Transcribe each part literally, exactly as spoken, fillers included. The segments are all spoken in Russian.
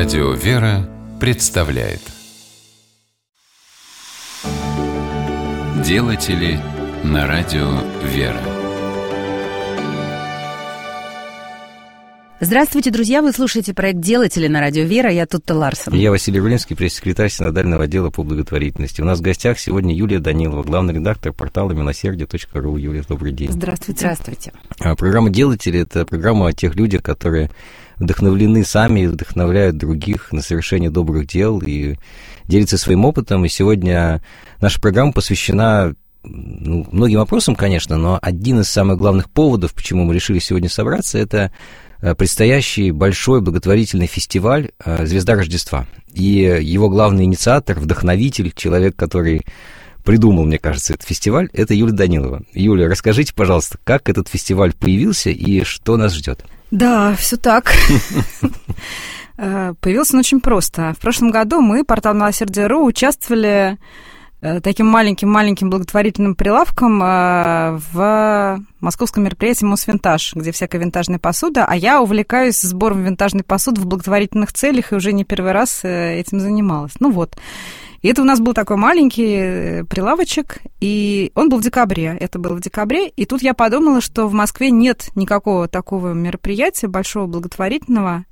Радио «Вера» представляет Делатели на радио «Вера». Здравствуйте, друзья! Вы слушаете проект «Делатели» на радио «Вера». Я Тутта Ларсон. Я Василий Рулинский, пресс-секретарь Синодального отдела по благотворительности. У нас в гостях сегодня Юлия Данилова, главный редактор портала милосердие точка ру. Юлия, добрый день. Здравствуйте. Здравствуйте. Программа «Делатели» — это программа о тех людях, которые вдохновлены сами и вдохновляют других на совершение добрых дел и делятся своим опытом. И сегодня наша программа посвящена ну, многим вопросам, конечно, но один из самых главных поводов, почему мы решили сегодня собраться, это предстоящий большой благотворительный фестиваль «Звезда Рождества». И его главный инициатор, вдохновитель, человек, который придумал, мне кажется, этот фестиваль, это Юлия Данилова. Юля, расскажите, пожалуйста, как этот фестиваль появился и что нас ждет? Да, все так. Появился он очень просто. В прошлом году мы, портал милосердие точка ру, участвовали таким маленьким-маленьким благотворительным прилавком в московском мероприятии «Мосвинтаж», где всякая винтажная посуда, а я увлекаюсь сбором винтажной посуды в благотворительных целях и уже не первый раз этим занималась. Ну вот. И это у нас был такой маленький прилавочек, и он был в декабре. Это было в декабре, и тут я подумала, что в Москве нет никакого такого мероприятия большого благотворительного,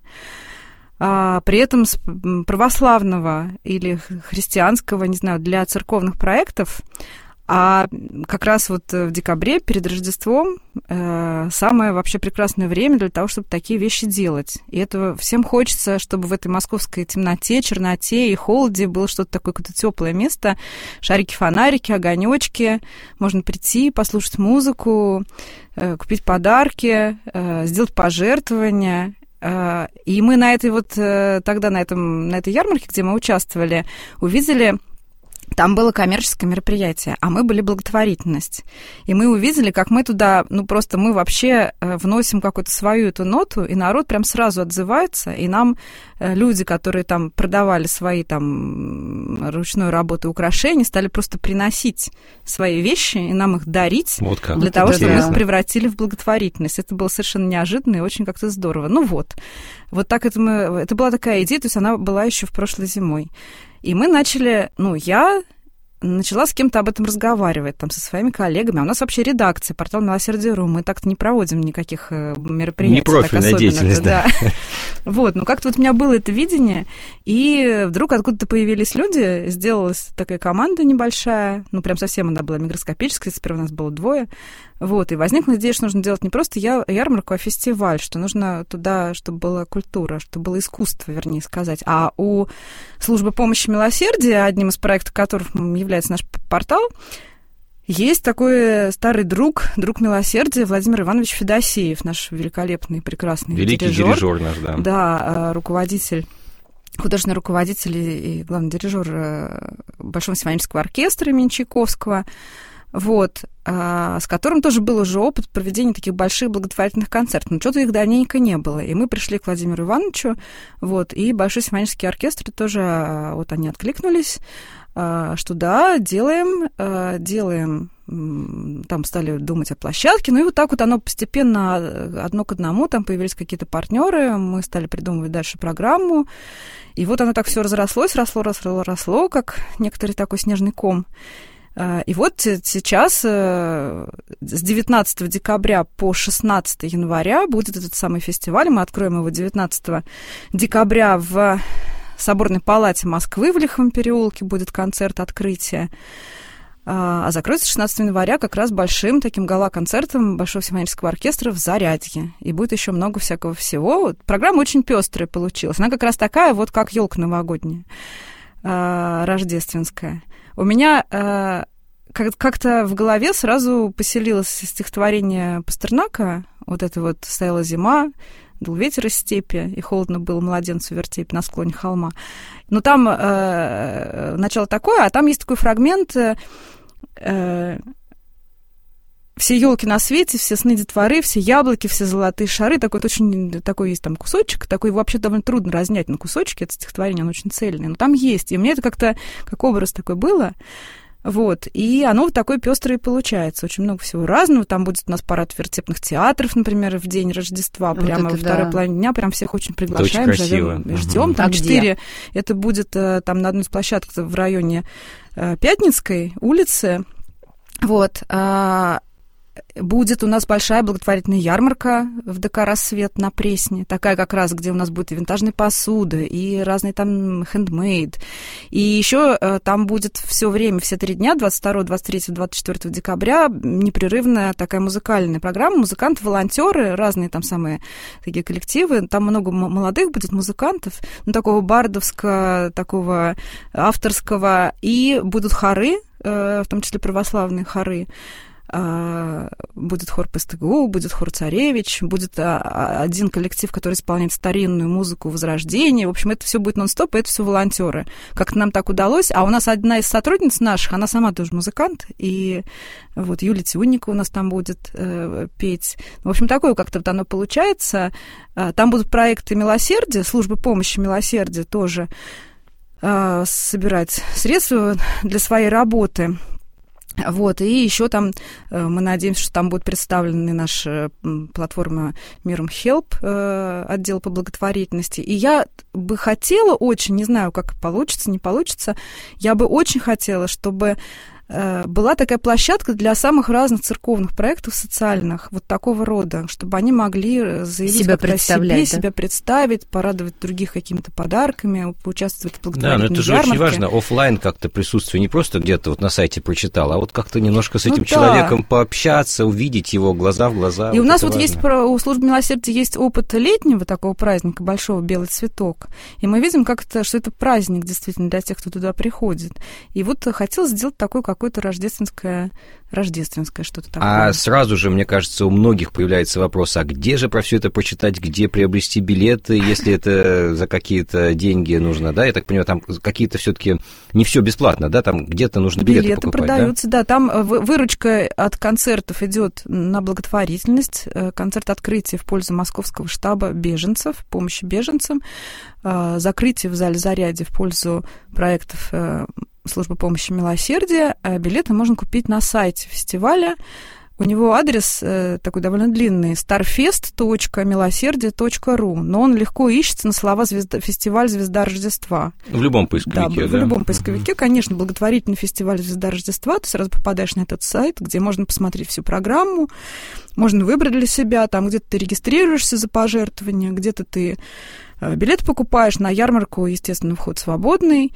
а при этом православного или христианского, не знаю, для церковных проектов. А как раз вот в декабре, перед Рождеством, э, самое вообще прекрасное время для того, чтобы такие вещи делать. И это всем хочется, чтобы в этой московской темноте, черноте и холоде было что-то такое, какое-то теплое место, шарики, фонарики, огонечки. Можно прийти, послушать музыку, э, купить подарки, э, сделать пожертвования. Э, и мы на этой вот э, тогда на этом на этой ярмарке, где мы участвовали, увидели. Там было коммерческое мероприятие, а мы были благотворительность. И мы увидели, как мы туда, ну просто мы вообще вносим какую-то свою эту ноту, и народ прям сразу отзывается, и нам люди, которые там продавали свои там ручной работы украшения, стали просто приносить свои вещи и нам их дарить вот как. Для того, чтобы мы их превратили в благотворительность. Это было совершенно неожиданно и очень как-то здорово. Ну вот, вот так это мы... Это была такая идея, то есть она была еще в прошлой зимой. И мы начали, ну, я начала с кем-то об этом разговаривать, там, со своими коллегами. А у нас вообще редакция, портал милосердие точка ру. Мы так-то не проводим никаких мероприятий. Непрофильная деятельность, да. да. Вот, ну, как-то вот у меня было это видение, и вдруг откуда-то появились люди, сделалась такая команда небольшая, ну, прям совсем она была микроскопическая, теперь у нас было двое. Вот, и возникла идея, что нужно делать не просто ярмарку, а фестиваль, что нужно туда, чтобы была культура, чтобы было искусство, вернее сказать. А у службы помощи милосердия, одним из проектов которых является наш портал, есть такой старый друг, друг милосердия Владимир Иванович Федосеев, наш великолепный, прекрасный Великий дирижер. дирижер наш, да. Да, руководитель, художественный руководитель и главный дирижер Большого симфонического оркестра имени Чайковского. Вот, а, с которым тоже был уже опыт проведения таких больших благотворительных концертов. Но что-то их давненько не было. И мы пришли к Владимиру Ивановичу, вот, и Большой симфонический оркестр тоже, вот они откликнулись, а, что да, делаем, а, делаем, там стали думать о площадке, ну и вот так вот оно постепенно одно к одному, там появились какие-то партнеры, мы стали придумывать дальше программу, и вот оно так все разрослось, росло, росло, росло, как некоторый такой снежный ком. И вот сейчас с девятнадцатого декабря по шестнадцатого января будет этот самый фестиваль. Мы откроем его девятнадцатого декабря в Соборной палате Москвы в Лиховом переулке. Будет концерт открытия. А закроется шестнадцатого января как раз большим таким гала-концертом Большого симфонического оркестра в Зарядье. И будет еще много всякого всего. Программа очень пестрая получилась. Она как раз такая, вот как елка новогодняя, рождественская. У меня э, как-то в голове сразу поселилось стихотворение Пастернака, вот это вот «Стояла зима, дул ветер из степи, и холодно было младенцу в вертепе на склоне холма». Но там э, начало такое, а там есть такой фрагмент э, «Все елки на свете, все сны детворы, все яблоки, все золотые шары». Такой, очень, такой есть там кусочек, такой вообще довольно трудно разнять на кусочки, это стихотворение, оно очень цельное, но там есть. И у меня это как-то, как образ такой было, Вот, и оно вот такое пестрое и получается. Очень много всего разного. Там будет у нас парад вертепных театров, например, в день Рождества, вот прямо во второй да. половине дня. Прям всех очень приглашаем, очень зовем, ждем. Там а четыре. Где? Это будет там на одной из площадок в районе Пятницкой улицы. Вот. Будет у нас большая благотворительная ярмарка в ДК «Рассвет» на Пресне, такая как раз, где у нас будет и винтажная посуда, и разные там хендмейд. И еще там будет все время, все три дня, двадцать второго, двадцать третьего, двадцать четвёртого декабря, непрерывная такая музыкальная программа. Музыканты, волонтеры, разные там самые такие коллективы. Там много молодых будет музыкантов, ну, такого бардовского, такого авторского. И будут хоры, в том числе православные хоры. Будет хор ПСТГУ, будет хор «Царевич», будет один коллектив, который исполняет старинную музыку Возрождения. В общем, это все будет нон-стоп, и это все волонтеры. Как-то нам так удалось. А у нас одна из сотрудниц наших, она сама тоже музыкант, и вот Юлия Тюнникова у нас там будет э, петь. В общем, такое как-то вот оно получается. Там будут проекты милосердия, службы помощи милосердия тоже э, собирать средства для своей работы. Вот, и еще там мы надеемся, что там будет представлена наша платформа Миром Help, отдел по благотворительности. И я бы хотела очень, не знаю, как получится, не получится, я бы очень хотела, чтобы была такая площадка для самых разных церковных проектов социальных, вот такого рода, чтобы они могли заявить себя, представлять, себе, да? себя представить, порадовать других какими-то подарками, поучаствовать в благотворительной ярмарке. Да, но это же очень важно, офлайн как-то присутствие, не просто где-то вот на сайте прочитал, а вот как-то немножко с этим ну, человеком да. пообщаться, увидеть его глаза в глаза. И вот у нас вот важно. есть, у службы милосердия есть опыт летнего такого праздника, большого «Белый цветок», и мы видим, как это, что это праздник действительно для тех, кто туда приходит. И вот хотелось сделать такой, как какое-то рождественское, рождественское что-то такое. А сразу же, мне кажется, у многих появляется вопрос, а где же про все это почитать, где приобрести билеты, если это за какие-то деньги нужно, да? Я так понимаю, там какие-то все-таки не все бесплатно, да? Там где-то нужно билеты, билеты покупать, продаются, да? да. Там выручка от концертов идет на благотворительность, концерт открытия в пользу Московского штаба беженцев, помощи беженцам, закрытие в зале «Зарядье» в пользу проектов службы помощи милосердия. Билеты можно купить на сайте фестиваля. У него адрес э, такой довольно длинный: старфест точка милосердие точка ру, но он легко ищется на слова звезда, «Фестиваль Звезда Рождества». В любом поисковике, да? да? в любом поисковике, uh-huh. конечно, благотворительный фестиваль Звезда Рождества. Ты сразу попадаешь на этот сайт, где можно посмотреть всю программу, можно выбрать для себя, там где-то ты регистрируешься за пожертвования, где-то ты э, билет покупаешь, на ярмарку, естественно, вход свободный.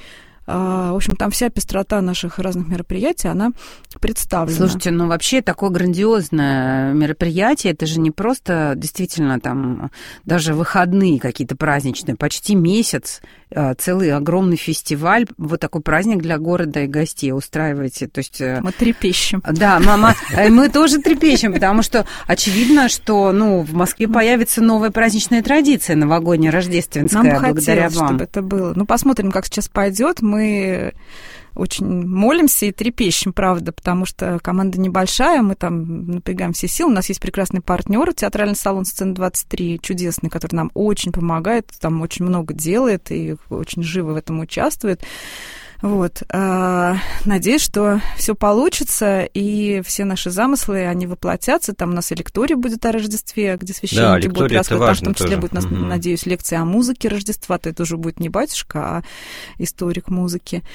В общем, там вся пестрота наших разных мероприятий, она представлена. Слушайте, ну вообще такое грандиозное мероприятие, это же не просто действительно там даже выходные какие-то праздничные, почти месяц, целый огромный фестиваль, вот такой праздник для города и гостей устраиваете. То есть, мы трепещем. Да, мама, мы тоже трепещем, потому что очевидно, что ну, в Москве появится новая праздничная традиция новогодняя, рождественская, нам благодаря хотелось, вам. Чтобы это было. Ну, посмотрим, как сейчас пойдет. Мы очень молимся и трепещем, правда, потому что команда небольшая, мы там напрягаем все силы. У нас есть прекрасный партнер, театральный салон «Сцена двадцать три», чудесный, который нам очень помогает, там очень много делает и очень живо в этом участвует. Вот. Надеюсь, что все получится, и все наши замыслы, они воплотятся. Там у нас и лекторий будет о Рождестве, где священники да, будут рассказывать. Там в том числе тоже. будет у нас, угу. надеюсь, лекция о музыке Рождества. Это уже будет не батюшка, а историк музыки.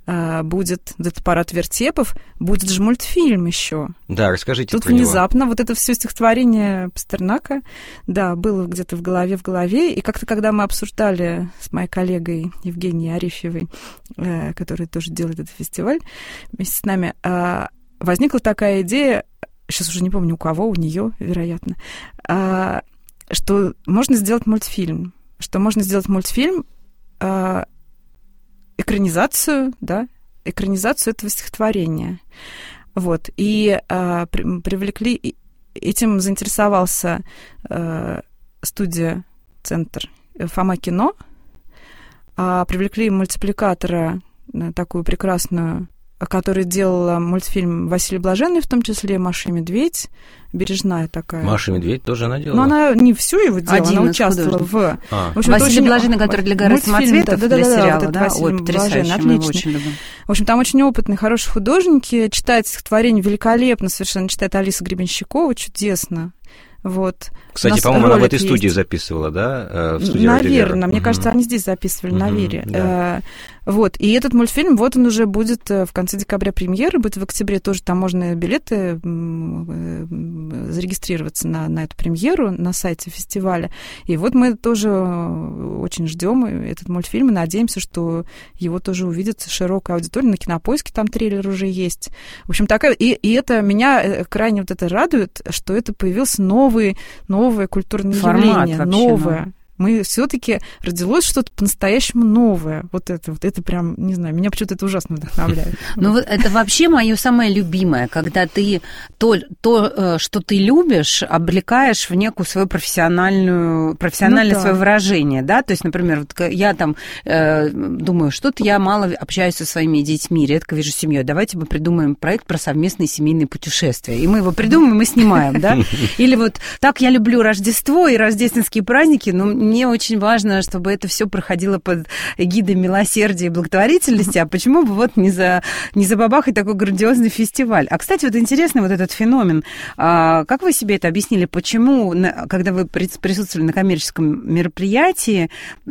Будет этот парад вертепов, будет же мультфильм еще. Да, расскажите Тут про внезапно него. Вот это все стихотворение Пастернака, да, было где-то в голове, в голове. И как-то, когда мы обсуждали с моей коллегой Евгенией Арефьевой, которая тоже делает этот фестиваль вместе с нами, возникла такая идея, сейчас уже не помню у кого, у нее, вероятно, что можно сделать мультфильм, что можно сделать мультфильм, экранизацию, да, экранизацию этого стихотворения. Вот. И а, при, привлекли, этим заинтересовался а, студия «Центр Фома Кино», а, привлекли мультипликатора, такую прекрасную который делал мультфильм Василий Блаженный, в том числе «Маша и медведь», бережная такая. Маша и медведь тоже она делала? Но она не всю его делала, Один она из участвовала в... А. в общем, Василий очень... Блаженный, который для «Горы самоцветов», да, для да, сериала, да, да? Ой, потрясающий, мы его очень любим. В общем, там очень опытные, хорошие художники, читает стихотворение великолепно совершенно, читает Алиса Гребенщикова, чудесно. Вот. Кстати, по-моему, она в этой студии есть. записывала, да? В студии Наверное, мне угу. кажется, они здесь записывали, угу, на Вере. Да. Вот, и этот мультфильм, вот он уже будет в конце декабря премьеры, будет в октябре тоже, там можно билеты зарегистрироваться на, на эту премьеру на сайте фестиваля. И вот мы тоже очень ждем этот мультфильм и надеемся, что его тоже увидит широкая аудитория. На Кинопоиске там трейлер уже есть. В общем, такая... И, и это меня крайне вот это радует, что это появился новый, новое культурное Формат явление, вообще, новое. Ну. Мы все-таки родилось что-то по-настоящему новое. Вот это, вот это прям, не знаю, меня почему-то это ужасно вдохновляет. Ну вот это вообще мое самое любимое, когда ты то, то, что ты любишь, облекаешь в некую свою профессиональную, профессиональное ну, свое да. выражение, да. То есть, например, вот я там э, думаю, что-то я мало общаюсь со своими детьми, редко вижу семью. Давайте мы придумаем проект про совместные семейные путешествия, и мы его придумаем, мы снимаем, да. Или вот так я люблю Рождество и рождественские праздники, но мне очень важно, чтобы это все проходило под эгидой милосердия и благотворительности, а почему бы вот не, за, не забабахать такой грандиозный фестиваль? А, кстати, вот интересный вот этот феномен. А, как вы себе это объяснили? Почему, когда вы присутствовали на коммерческом мероприятии,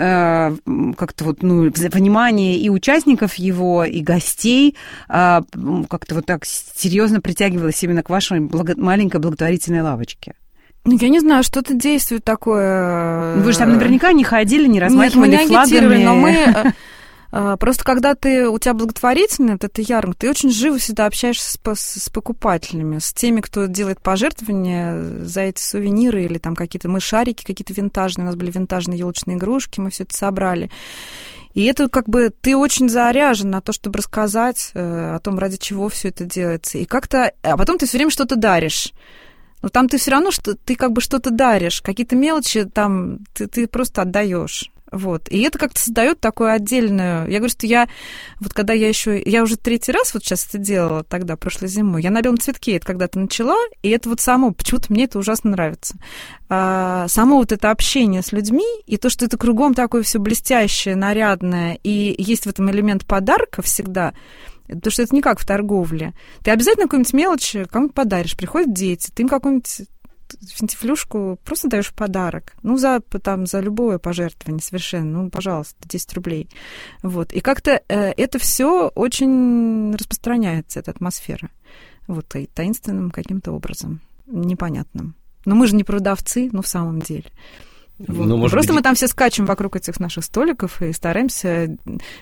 а, как-то вот, ну, внимание и участников его, и гостей а, как-то вот так серьезно притягивалось именно к вашей благо- маленькой благотворительной лавочке? Ну, я не знаю, что-то действует такое... Вы же там наверняка не ходили, не размахивали Нет, мы не флагами. Но мы... Просто когда ты, у тебя благотворительный, вот это ярмарка, ты очень живо всегда общаешься с, с, с покупателями, с теми, кто делает пожертвования за эти сувениры или там какие-то... Мы шарики какие-то винтажные, у нас были винтажные елочные игрушки, мы все это собрали. И это как бы ты очень заряжен на то, чтобы рассказать э, о том, ради чего все это делается. И как-то... А потом ты все время что-то даришь. Но там ты все равно, что ты как бы что-то даришь, какие-то мелочи там ты, ты просто отдаешь. Вот. И это как-то создает такую отдельную... Я говорю, что я... Вот когда я еще... Я уже третий раз вот сейчас это делала тогда, прошлой зимой. Я на белом цветке это когда-то начала, и это вот само... Почему-то мне это ужасно нравится. А, само вот это общение с людьми, и то, что это кругом такое все блестящее, нарядное, и есть в этом элемент подарка всегда... Потому что это не как в торговле. Ты обязательно какую-нибудь мелочь кому-то подаришь. Приходят дети, ты им какую-нибудь финтифлюшку просто даешь в подарок. Ну, за, там, за любое пожертвование совершенно. Ну, пожалуйста, десять рублей. Вот. И как-то э, это все очень распространяется, эта атмосфера. Вот, и таинственным каким-то образом. Непонятным. Но мы же не продавцы, ну, в самом деле. Вот. Ну, просто быть... мы там все скачем вокруг этих наших столиков и стараемся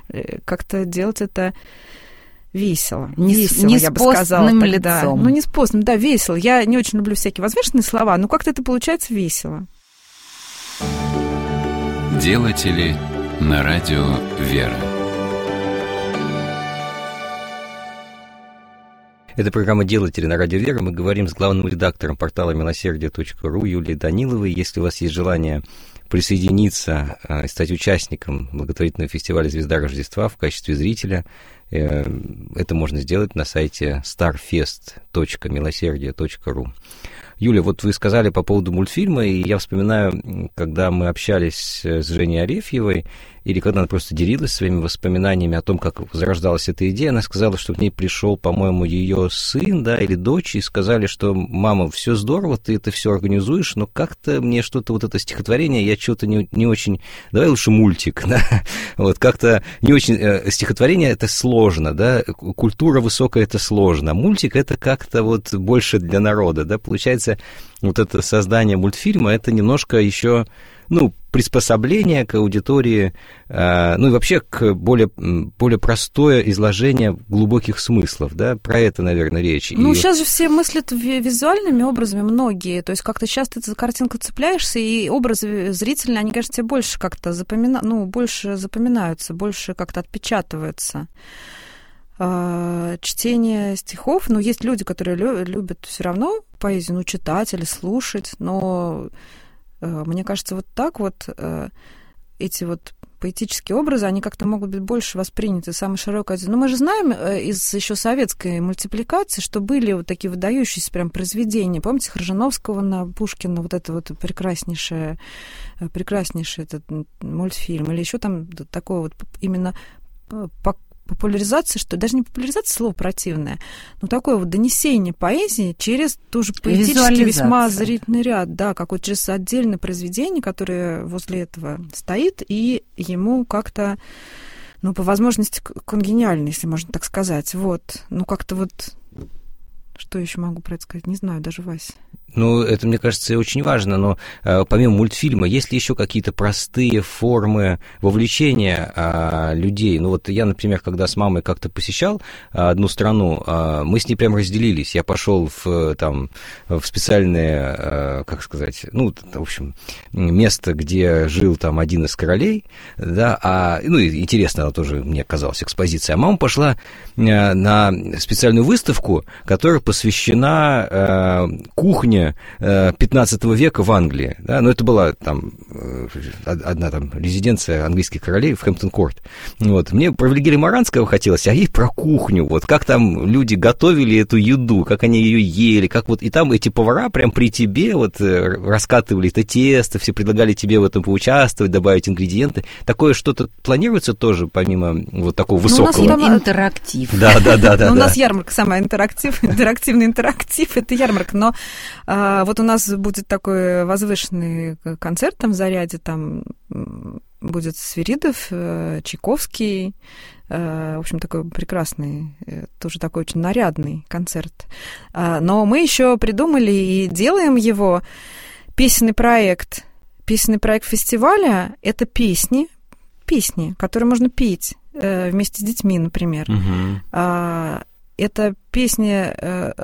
как-то делать это... Весело. Не, весело, не я бы сказала. С тогда. лицом. Ну, не с постным, да, весело. Я не очень люблю всякие возвышенные слова, но как-то это получается весело. Делатели на радио «Вера». Это программа «Делатели» на радио «Вера». Мы говорим с главным редактором портала милосердие точка ру Юлией Даниловой. Если у вас есть желание присоединиться и стать участником благотворительного фестиваля «Звезда Рождества» в качестве зрителя, это можно сделать на сайте старфест точка милосердие точка ру. Юля, вот вы сказали по поводу мультфильма, и я вспоминаю, когда мы общались с Женей Арефьевой, или когда она просто делилась своими воспоминаниями о том, как зарождалась эта идея, она сказала, что к ней пришел, по-моему, ее сын, да, или дочь, и сказали, что, мама, все здорово, ты это все организуешь, но как-то мне что-то, вот это стихотворение, я что-то не, не очень... Давай лучше мультик, да, вот, как-то не очень... Стихотворение — это сложно, да, культура высокая — это сложно, а мультик — это как-то вот больше для народа, да, получается, вот это создание мультфильма — это немножко еще... ну, приспособление к аудитории, ну и вообще к более, более простое изложение глубоких смыслов, да, про это, наверное, речь. Ну, и... сейчас же все мыслят визуальными образами, многие, то есть как-то часто ты за картинку цепляешься, и образы зрительные, они, кажется, тебе больше как-то запомина... ну, больше запоминаются, больше как-то отпечатываются. Чтение стихов, ну, есть люди, которые любят все равно поэзию, ну, читать или слушать, но... Мне кажется, вот так вот эти вот поэтические образы, они как-то могут быть больше восприняты самой широкой аудиторией. Но мы же знаем из еще советской мультипликации, что были вот такие выдающиеся прям произведения. Помните, Хржановского на Пушкина, вот это вот прекраснейшее, прекраснейший этот мультфильм, или еще там такое вот именно по популяризация, что даже не популяризация, слово противное, но такое вот донесение поэзии через тоже поэтический весьма зрительный ряд, да, как вот через отдельное произведение, которое возле этого стоит, и ему как-то, ну, по возможности конгениально, если можно так сказать. Вот. Ну, как-то вот... Что еще могу про это сказать? Не знаю, даже Вася. Ну, это, мне кажется, очень важно, но э, помимо мультфильма, есть ли еще какие-то простые формы вовлечения э, людей? Ну, вот я, например, когда с мамой как-то посещал э, одну страну, э, мы с ней прям разделились. Я пошел в, там, в специальное, э, как сказать, ну, в общем, место, где жил там один из королей, да, а, ну, интересно, она тоже мне казалась экспозиция. А мама пошла э, на специальную выставку, которая посвящена э, кухне пятнадцатого века в Англии, да, но это была там одна там резиденция английских королей в Хэмптон-Корт. Вот. Мне про Вильгельма Моранского хотелось, а ей про кухню, вот, как там люди готовили эту еду, как они ее ели, как вот, и там эти повара прям при тебе вот раскатывали это тесто, все предлагали тебе в этом поучаствовать, добавить ингредиенты. Такое что-то планируется тоже, помимо вот такого высокого? Ну, у нас там интерактив. Да, да, да, да. У нас ярмарка, самая интерактив, интерактивный интерактив, это ярмарка, но А, вот у нас будет такой возвышенный концерт там в Заряде, там будет Свиридов, Чайковский, в общем, такой прекрасный, тоже такой очень нарядный концерт. Но мы еще придумали и делаем его песенный проект. Песенный проект фестиваля — это песни, песни, которые можно петь вместе с детьми, например. Угу. Это песни...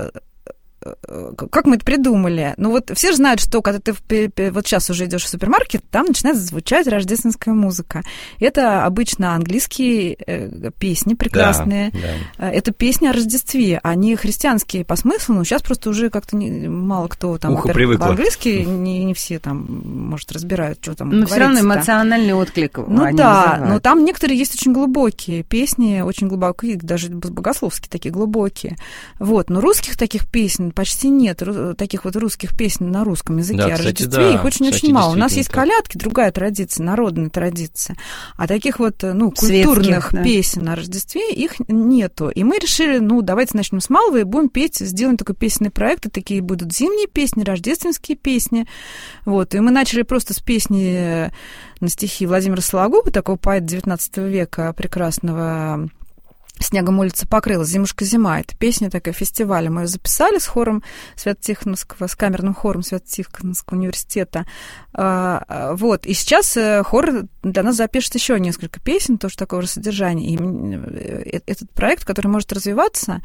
Как мы это придумали? Ну вот все же знают, что когда ты вот сейчас уже идешь в супермаркет, там начинает звучать рождественская музыка. Это обычно английские песни прекрасные. Да, да. Это песни о Рождестве, они христианские по смыслу, но сейчас просто уже как-то не, мало кто там по-английски, не, не все там, может, разбирают, что там. Но все равно эмоциональный отклик. Ну да, вызывают. Но там некоторые есть очень глубокие песни, очень глубокие, даже богословские такие глубокие. Вот, но русских таких песен почти нет, таких вот русских песен на русском языке. Да, о кстати, Рождестве да, их очень-очень мало. У нас есть колядки, другая традиция, народная традиция. А таких вот, ну, культурных да. песен о Рождестве их нету. И мы решили, ну, давайте начнем с малого и будем петь, сделаем такой песенный проект, и такие будут зимние песни, рождественские песни. Вот. И мы начали просто с песни на стихи Владимира Сологуба, такого поэта девятнадцатого века, прекрасного, «Снегом улица покрылась, зимушка зима». Это песня такая фестиваля. Мы ее записали с хором Свято-Тихоновского, с камерным хором Свято-Тихоновского университета. Вот. И сейчас хор для нас запишет еще несколько песен, тоже такого же содержания. И этот проект, который может развиваться,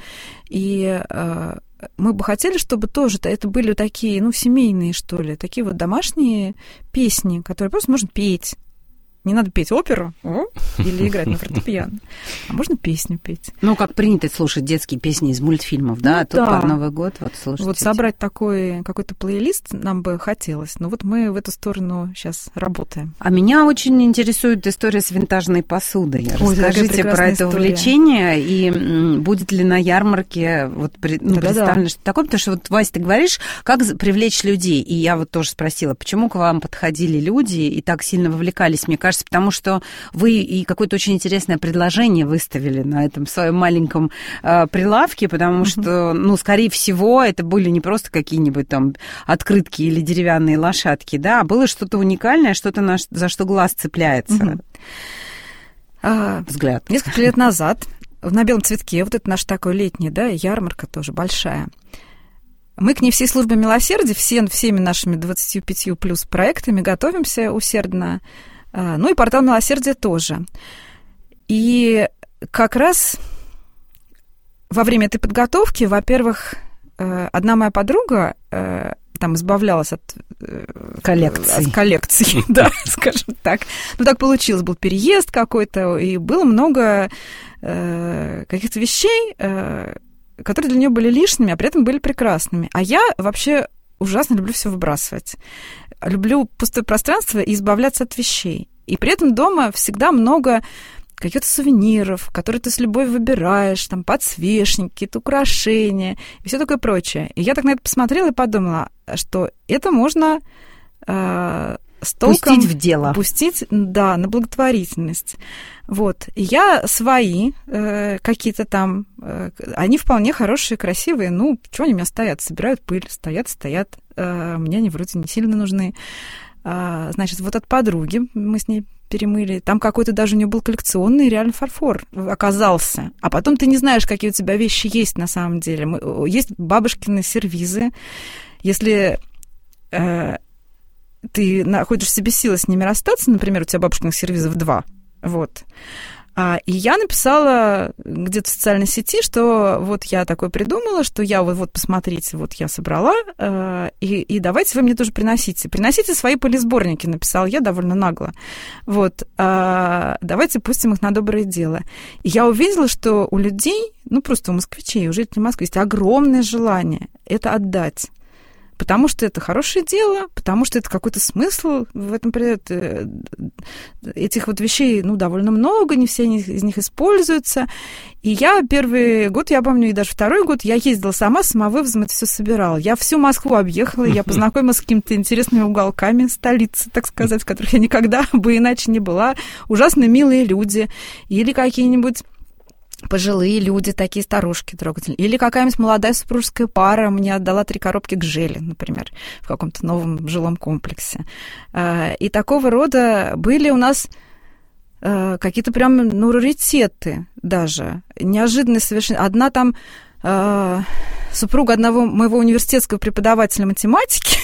и мы бы хотели, чтобы тоже это были такие, ну, семейные, что ли, такие вот домашние песни, которые просто можно петь. Не надо петь оперу или играть на фортепиано, а можно песню петь. Ну, как принято слушать детские песни из мультфильмов, да, ну, а тут да. под Новый год вот слушать. Вот эти. Собрать такой какой-то плейлист нам бы хотелось, но вот мы в эту сторону сейчас работаем. А меня очень интересует история с винтажной посудой. Ой, расскажите про это история. Увлечение, и будет ли на ярмарке вот, ну, да, представлено да. что-то такое, потому что вот, Вася, ты говоришь, как привлечь людей, и я вот тоже спросила, почему к вам подходили люди и так сильно вовлекались, мне кажется, потому что вы и какое-то очень интересное предложение выставили на этом своем маленьком э, прилавке, потому uh-huh. что, ну, скорее всего, это были не просто какие-нибудь там открытки или деревянные лошадки, да, а было что-то уникальное, что-то, на, за что глаз цепляется. Uh-huh. А, взгляд. Несколько лет назад на Белом цветке, вот это наша такая летняя, да, ярмарка тоже большая, мы к ней всей службой милосердия, все, всеми нашими двадцатью пятью плюс проектами готовимся усердно. Ну и портал милосердия тоже. И как раз во время этой подготовки, во-первых, одна моя подруга там избавлялась от коллекций, от коллекций, да, скажем так. Ну, так получилось, был переезд какой-то, и было много каких-то вещей, которые для нее были лишними, а при этом были прекрасными. А я вообще ужасно люблю все выбрасывать. Люблю пустое пространство и избавляться от вещей. И при этом дома всегда много каких-то сувениров, которые ты с любовью выбираешь, там, подсвечники, какие-то украшения и все такое прочее. И я так на это посмотрела и подумала, что это можно э, с толком... Пустить в дело. Пустить, да, на благотворительность. Вот. И я свои э, какие-то там, э, они вполне хорошие, красивые, ну, что они у меня стоят? Собирают пыль, стоят, стоят. Э, мне они вроде не сильно нужны. Э, значит, вот от подруги мы с ней перемыли. Там какой-то даже у нее был коллекционный реально фарфор оказался. А потом ты не знаешь, какие у тебя вещи есть на самом деле. Мы, есть бабушкины сервизы. Если э, ты находишь в себе силы с ними расстаться, например, у тебя бабушкиных сервизов два, вот. А, и я написала где-то в социальной сети, что вот я такое придумала, что я вот, вот посмотрите, вот я собрала, э, и, и давайте вы мне тоже приносите. Приносите свои пылесборники, написала я довольно нагло. Вот. А, давайте пустим их на доброе дело. И я увидела, что у людей, ну просто у москвичей, у жителей Москвы есть огромное желание это отдать. Потому что это хорошее дело, потому что это какой-то смысл в этом придает. Этих вот вещей, ну, довольно много, не все из них используются. И я первый год, я помню, и даже второй год, я ездила сама, самовывозом это все собирала. Я всю Москву объехала, я познакомилась с какими-то интересными уголками столицы, так сказать, в которых я никогда бы иначе не была. Ужасно милые люди или какие-нибудь пожилые люди, такие старушки трогательные. Или какая-нибудь молодая супружеская пара мне отдала три коробки гжели, например, в каком-то новом жилом комплексе. И такого рода были у нас какие-то прям, ну, раритеты даже. Неожиданные совершенно. Одна там супруга одного моего университетского преподавателя математики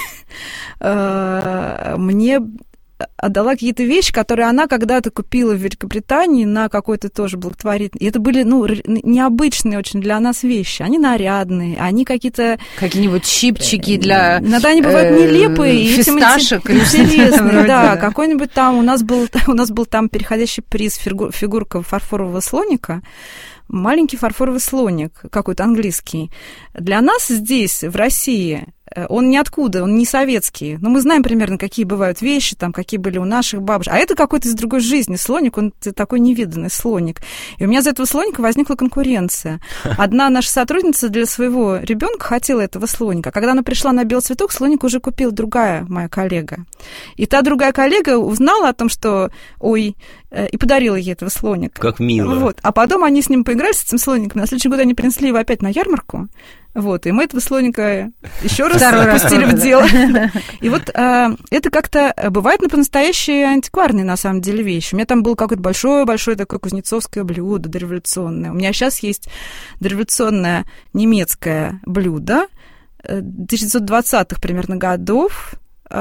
мне отдала какие-то вещи, которые она когда-то купила в Великобритании на какой-то тоже благотворительный. И это были, ну, необычные очень для нас вещи. Они нарядные, они какие-то... Какие-нибудь щипчики для... Иногда они бывают нелепые. Фисташек. Интересные, да. Какой-нибудь там... У нас был, у нас был там переходящий приз фигурка фарфорового слоника. Маленький фарфоровый слоник, какой-то английский. Для нас здесь, в России... Он ниоткуда, он не советский. Но мы знаем примерно, какие бывают вещи, там, какие были у наших бабушек. А это какой-то из другой жизни слоник, он такой невиданный слоник. И у меня из этого слоника возникла конкуренция. Одна наша сотрудница для своего ребенка хотела этого слоника. Когда она пришла на белый цветок, слоник уже купила другая моя коллега. И та другая коллега узнала о том, что, ой, и подарила ей этого слоника. Как мило. Вот. А потом они с ним поиграли, с этим слоником. На следующий год они принесли его опять на ярмарку. Вот, и мы этого слоника еще раз пустили в дело. И вот а, это как-то бывает на по-настоящее антикварные, на самом деле, вещи. У меня там было какое-то большое-большое такое кузнецовское блюдо дореволюционное. У меня сейчас есть дореволюционное немецкое блюдо тысяча девятьсот двадцатых примерно годов,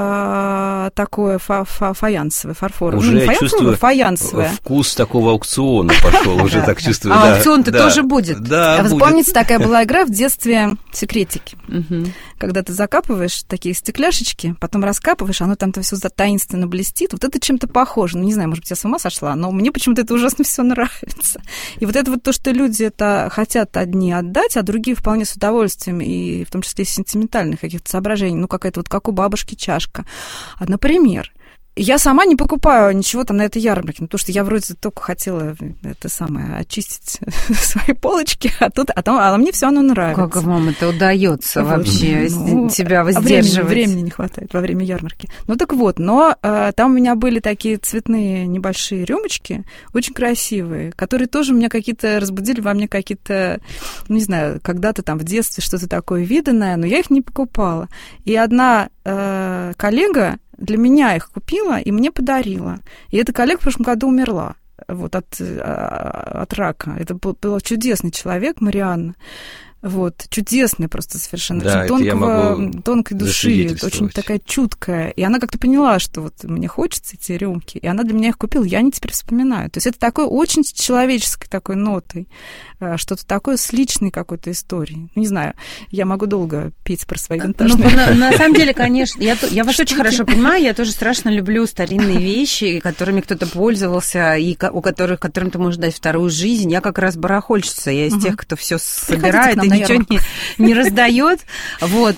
такое фа фа фаянсовое, фарфоровое. Уже ну, я чувствую фаянсовое. Вкус такого аукциона пошел, уже так чувствую. А аукцион-то тоже будет. Да, будет. Помните, такая была игра в детстве «Секретики». Угу. Когда ты закапываешь такие стекляшечки, потом раскапываешь, оно там-то все таинственно блестит. Вот это чем-то похоже. Ну, не знаю, может быть, я с ума сошла, но мне почему-то это ужасно все нравится. И вот это вот то, что люди это хотят одни отдать, а другие вполне с удовольствием, и в том числе из сентиментальных каких-то соображений. Ну, какая-то вот как у бабушки чашка. А, например, я сама не покупаю ничего там на этой ярмарке, потому что я вроде только хотела это самое очистить свои полочки, а тут, а, там, а мне все оно нравится. Как вам это удается вот, вообще ну, тебя Времени, воздерживать? времени не хватает во время ярмарки. Ну так вот, но а, там у меня были такие цветные небольшие рюмочки, очень красивые, которые тоже у меня какие-то разбудили во мне какие-то, ну не знаю, когда-то там в детстве что-то такое виданное, но я их не покупала. И одна а, коллега для меня их купила и мне подарила. И эта коллега в прошлом году умерла вот, от, от рака. Это был, был чудесный человек, Марианна. Вот, чудесная просто совершенно, да, очень тонкого, тонкой души, очень такая чуткая. И она как-то поняла, что вот мне хочется эти рюмки, и она для меня их купила, я они теперь вспоминаю. То есть это такой очень человеческой такой нотой, что-то такое с личной какой-то историей. Не знаю, я могу долго петь про свои винтажные. Ну, на, на самом деле, конечно, я, я вас очень хорошо понимаю, я тоже страшно люблю старинные вещи, которыми кто-то пользовался, и у которых, которым ты можешь дать вторую жизнь. Я как раз барахольщица, я из тех, кто все собирает и ничего не, не раздает. Вот,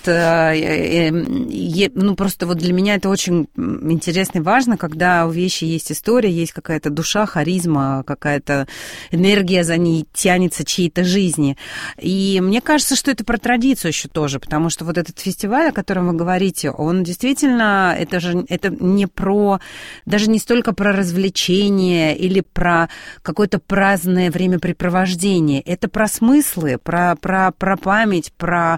ну, просто вот для меня это очень интересно и важно, когда у вещи есть история, есть какая-то душа, харизма, какая-то энергия за ней тянется чьей-то жизни. И мне кажется, что это про традицию еще тоже, потому что вот этот фестиваль, о котором вы говорите, он действительно, это же это не про, даже не столько про развлечение или про какое-то праздное времяпрепровождение, это про смыслы, про, про, про память, про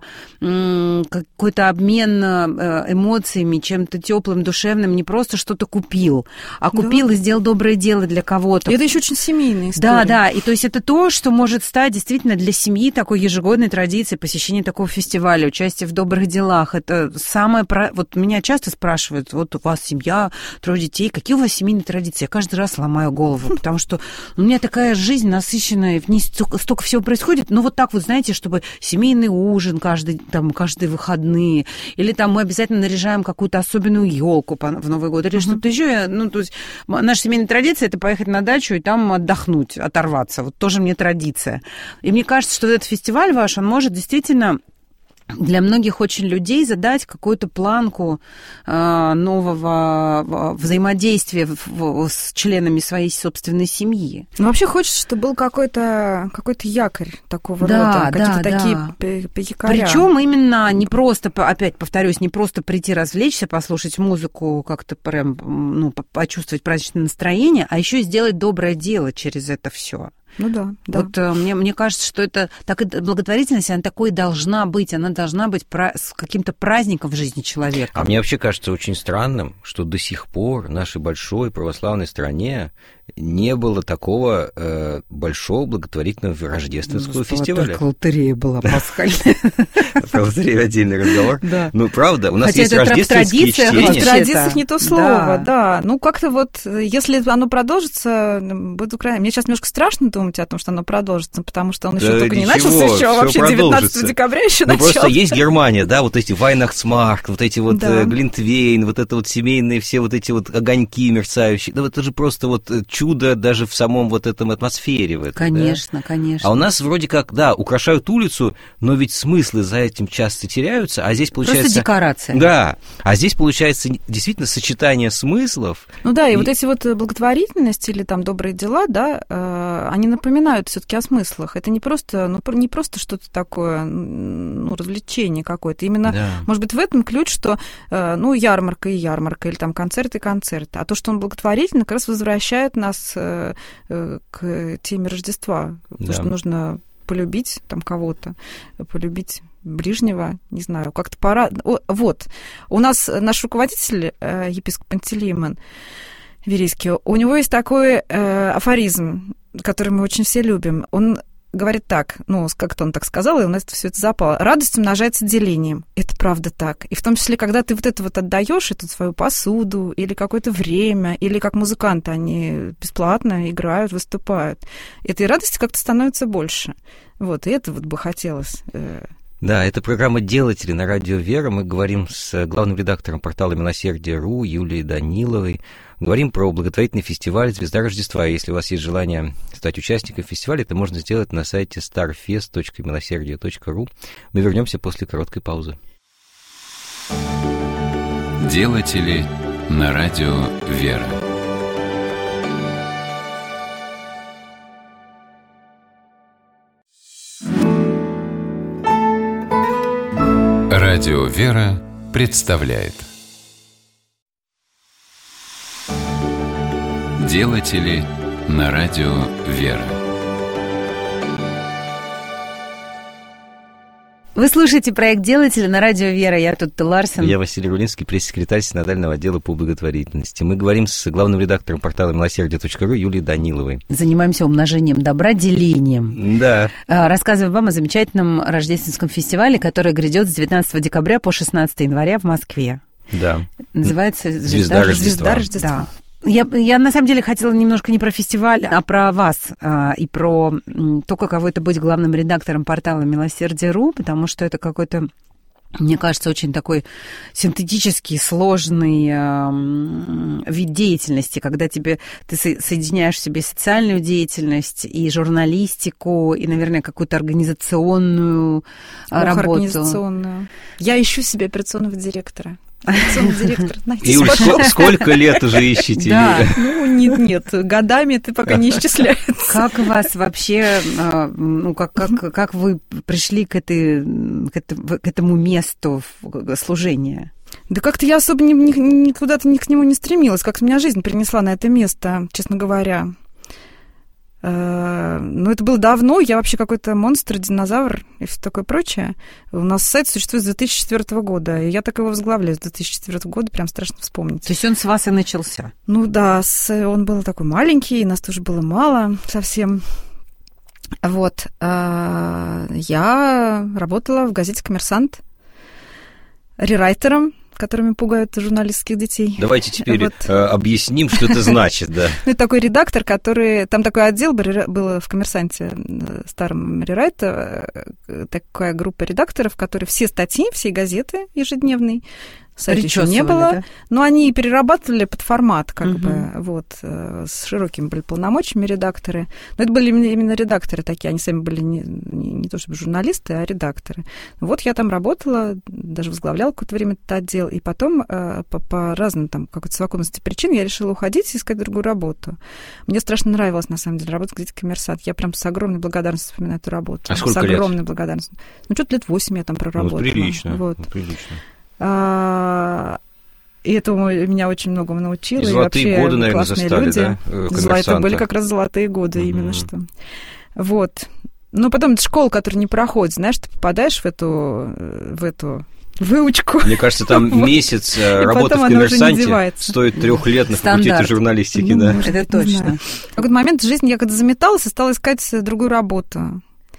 м, какой-то обмен эмоциями, чем-то теплым, душевным, не просто что-то купил, а купил да. и сделал доброе дело для кого-то. И это еще очень семейная история. Да, да, и то есть это то, что может стать действительно для семьи такой ежегодной традицией посещения такого фестиваля, участие в добрых делах. Это самое... Вот меня часто спрашивают, вот у вас семья, трое детей, какие у вас семейные традиции? Я каждый раз ломаю голову, потому что у меня такая жизнь насыщенная, в ней столько, столько всего происходит, ну вот так вот, знаете, чтобы семейный ужин каждый, там, каждые выходные, или там мы обязательно наряжаем какую-то особенную елку в Новый год, или mm-hmm. что-то еще. Ну, то есть наша семейная традиция — это поехать на дачу и там отдохнуть, оторваться. Вот тоже мне традиция. И мне кажется, что этот фестиваль ваш, он может действительно для многих очень людей задать какую-то планку э, нового взаимодействия в, в, с членами своей собственной семьи. Ну, вообще хочется, чтобы был какой-то, какой-то якорь такого да, рода, какие-то да, такие да. якоря. Причем именно не просто, опять повторюсь, не просто прийти развлечься, послушать музыку, как-то прям ну, почувствовать праздничное настроение, а еще сделать доброе дело через это все. Ну да, да. Вот мне, мне кажется, что это так и благотворительность, она такой должна быть, она должна быть про, с каким-то праздником в жизни человека. А мне вообще кажется очень странным, что до сих пор в нашей большой православной стране не было такого э, большого благотворительного рождественского ну, фестиваля. Только лотерея была пасхальная. Про лотерею отдельный разговор. Да. Ну, правда, у нас Хотя есть рождественские чтения. В традициях не то слово, да. да. Ну, как-то вот, если оно продолжится, будет Украина. Мне сейчас немножко страшно думать о том, что оно продолжится, потому что он еще да только ничего, не начался, еще вообще девятнадцатого декабря еще ну, начался. Просто есть Германия, да, вот эти Weihnachtsmarkt, вот эти вот да. Глинтвейн, вот это вот семейные все вот эти вот огоньки мерцающие. Да, это же просто вот чудо даже в самом вот этом атмосфере. В этом, конечно, да? конечно. А у нас вроде как, да, украшают улицу, но ведь смыслы за этим часто теряются, а здесь получается... Просто декорация. Да, а здесь получается действительно сочетание смыслов. Ну да, и, и вот эти вот благотворительность или там добрые дела, да, э, они напоминают все-таки о смыслах. Это не просто, ну, не просто что-то такое, ну, развлечение какое-то. Именно, да. может быть, в этом ключ, что, э, ну, ярмарка и ярмарка, или там концерт и концерт. А то, что он благотворительный, как раз возвращает нас э, э, к теме Рождества. Потому да. что нужно полюбить там кого-то, полюбить ближнего, не знаю, как-то пора... О, вот, у нас наш руководитель, э, епископ Пантелеймон Верийский, у него есть такой э, афоризм, который мы очень все любим. Он говорит так, ну, как-то он так сказал, и у нас все это запало. Радость умножается делением. Это правда так. И в том числе, когда ты вот это вот отдаешь, эту свою посуду, или какое-то время, или как музыканты, они бесплатно играют, выступают. Этой радости как-то становится больше. Вот, и это вот бы хотелось... Да, это программа «Делатели» на радио «Вера». Мы говорим с главным редактором портала «Милосердие точка ру» Юлией Даниловой. Говорим про благотворительный фестиваль «Звезда Рождества». Если у вас есть желание стать участником фестиваля, это можно сделать на сайте старфест точка милосердие точка ру. Мы вернемся после короткой паузы. «Делатели» на радио «Вера». Радио «Вера» представляет «Делатели» на радио «Вера». Вы слушаете проект «Делатели» на радио «Вера». Я тут Ларсен. Я Василий Рулинский, пресс-секретарь синодального отдела по благотворительности. Мы говорим с главным редактором портала «Милосердие точка ру» Юлией Даниловой. Занимаемся умножением добра, делением. Да. Рассказываем вам о замечательном рождественском фестивале, который грядет с девятнадцатого декабря по шестнадцатого января в Москве. Да. Называется «Звезда, «Звезда Рождества». Звезда Рождества». Да. Я, я на самом деле хотела немножко не про фестиваль, а про вас а, и про то, каково это быть главным редактором портала «Милосердие точка ру», потому что это какой-то мне кажется, очень такой синтетический, сложный э, вид деятельности, когда тебе, ты со- соединяешь в себе социальную деятельность и журналистику, и, наверное, какую-то организационную Ох, работу. Организационную. Я ищу себе операционного директора. Операционный директор. Юль, сколько, сколько лет уже ищете? Да. Ну, нет, нет, годами это пока не исчисляется. Как у вас вообще, ну, как, как, как вы пришли к, этой, к, этому, к этому месту служения? Да как-то я особо ни, ни, никуда-то ни к нему не стремилась. Как-то меня жизнь принесла на это место, честно говоря. Ну, это было давно, я вообще какой-то монстр, динозавр и все такое прочее. У нас сайт существует с две тысячи четвёртого года, и я так его возглавляю с две тысячи четвёртого года, прям страшно вспомнить. То есть он с вас и начался? Ну да, с, он был такой маленький, нас тоже было мало совсем. Вот, я работала в газете «Коммерсант» рерайтером, которыми пугают журналистских детей. Давайте теперь вот. э, объясним, что это значит, да. Ну, это такой редактор, который... Там такой отдел был в «Коммерсанте», старом рерайте, такая группа редакторов, которые все статьи, все газеты ежедневные, сайта еще не было, да? Но они перерабатывали под формат, как угу. бы, вот, с широкими были полномочиями редакторы. Но это были именно, именно редакторы такие, они сами были не, не, не то чтобы журналисты, а редакторы. Вот я там работала, даже возглавляла какое-то время этот отдел, и потом по, по разным там какой-то совокупности причин я решила уходить и искать другую работу. Мне страшно нравилось, на самом деле, работать где-то «Коммерсант». Я прям с огромной благодарностью вспоминаю эту работу. А сколько с огромной лет? благодарностью. Ну, что-то лет восемь я там проработала. Ну, прилично, вот. ну, прилично. И этому меня очень многому научило. И золотые и вообще годы, наверное, застали, люди. Да? Это были как раз золотые годы, mm-hmm. именно что. Вот. Ну, потом это школа, которая не проходит. Знаешь, ты попадаешь в эту, в эту выучку. Мне кажется, там вот. месяц работы в «Коммерсанте» стоит трех лет на факультете журналистики. Ну, да. может, это точно. В какой-то момент в жизни я когда заметалась и стала искать другую работу.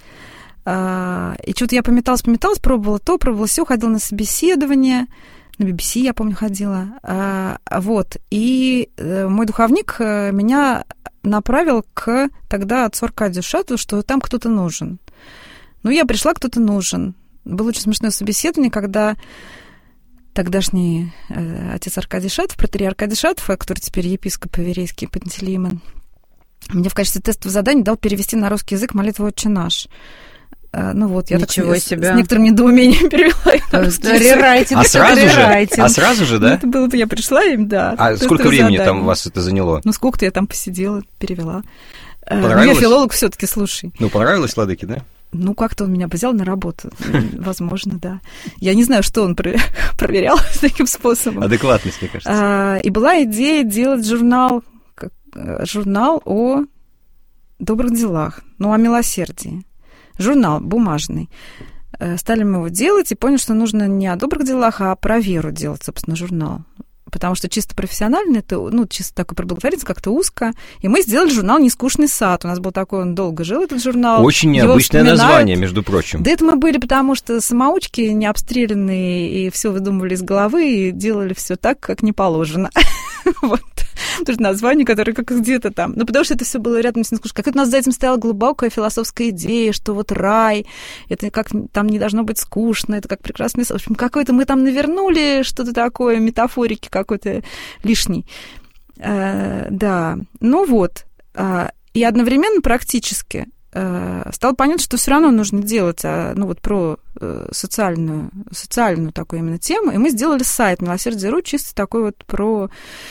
И что-то я пометалась, пометалась, пробовала то, пробовала все, ходила на собеседование, на би би си, я помню, ходила. Вот. И мой духовник меня направил к тогда отцу Аркадию Шатову, что там кто-то нужен. Ну, я пришла, кто-то нужен. Было очень смешное собеседование, когда тогдашний отец Аркадий Шатов, протоиерей Аркадий Шатов, который теперь епископ Иверейский Пантелеимон, мне в качестве тестового задания дал перевести на русский язык молитву «Отче наш». Ну вот, я Ничего так себе. С, с некоторым недоумением перевела. Рерайтинг. А сразу же? А сразу же, да? Ну, это было, я пришла им, да. А сколько времени задание. Там у вас это заняло? Ну, сколько-то я там посидела, перевела. Понравилось? Ну, я филолог все-таки, слушай. Ну, понравилось Ладыке, да? Ну, как-то он меня взял на работу. Возможно, да. Я не знаю, что он проверял таким способом. Адекватность, мне кажется. И была идея делать журнал, журнал о добрых делах, ну, о милосердии. Журнал бумажный. Стали мы его делать и поняли, что нужно не о добрых делах, а про веру делать, собственно, журнал. Потому что чисто профессионально, это, ну, чисто такой про благотворительность, как-то узко. И мы сделали журнал «Нескучный сад». У нас был такой, он долго жил, этот журнал. Очень необычное название, между прочим. Да это мы были, потому что самоучки не обстрелянные, и все выдумывали из головы, и делали все так, как не положено. Вот. Тоже название, которое как где-то там. Ну, потому что это все было рядом с «Нескучным». Как это у нас за этим стояла глубокая философская идея, что вот рай, это как там не должно быть скучно, это как прекрасный... В общем, какой-то мы там навернули что-то такое, метафорики какой-то лишний. А, да, ну вот. А, и одновременно практически а, стало понятно, что все равно нужно делать, а, ну вот про а, социальную, социальную такую именно тему. И мы сделали сайт «Милосердие точка ру», чисто такой вот про...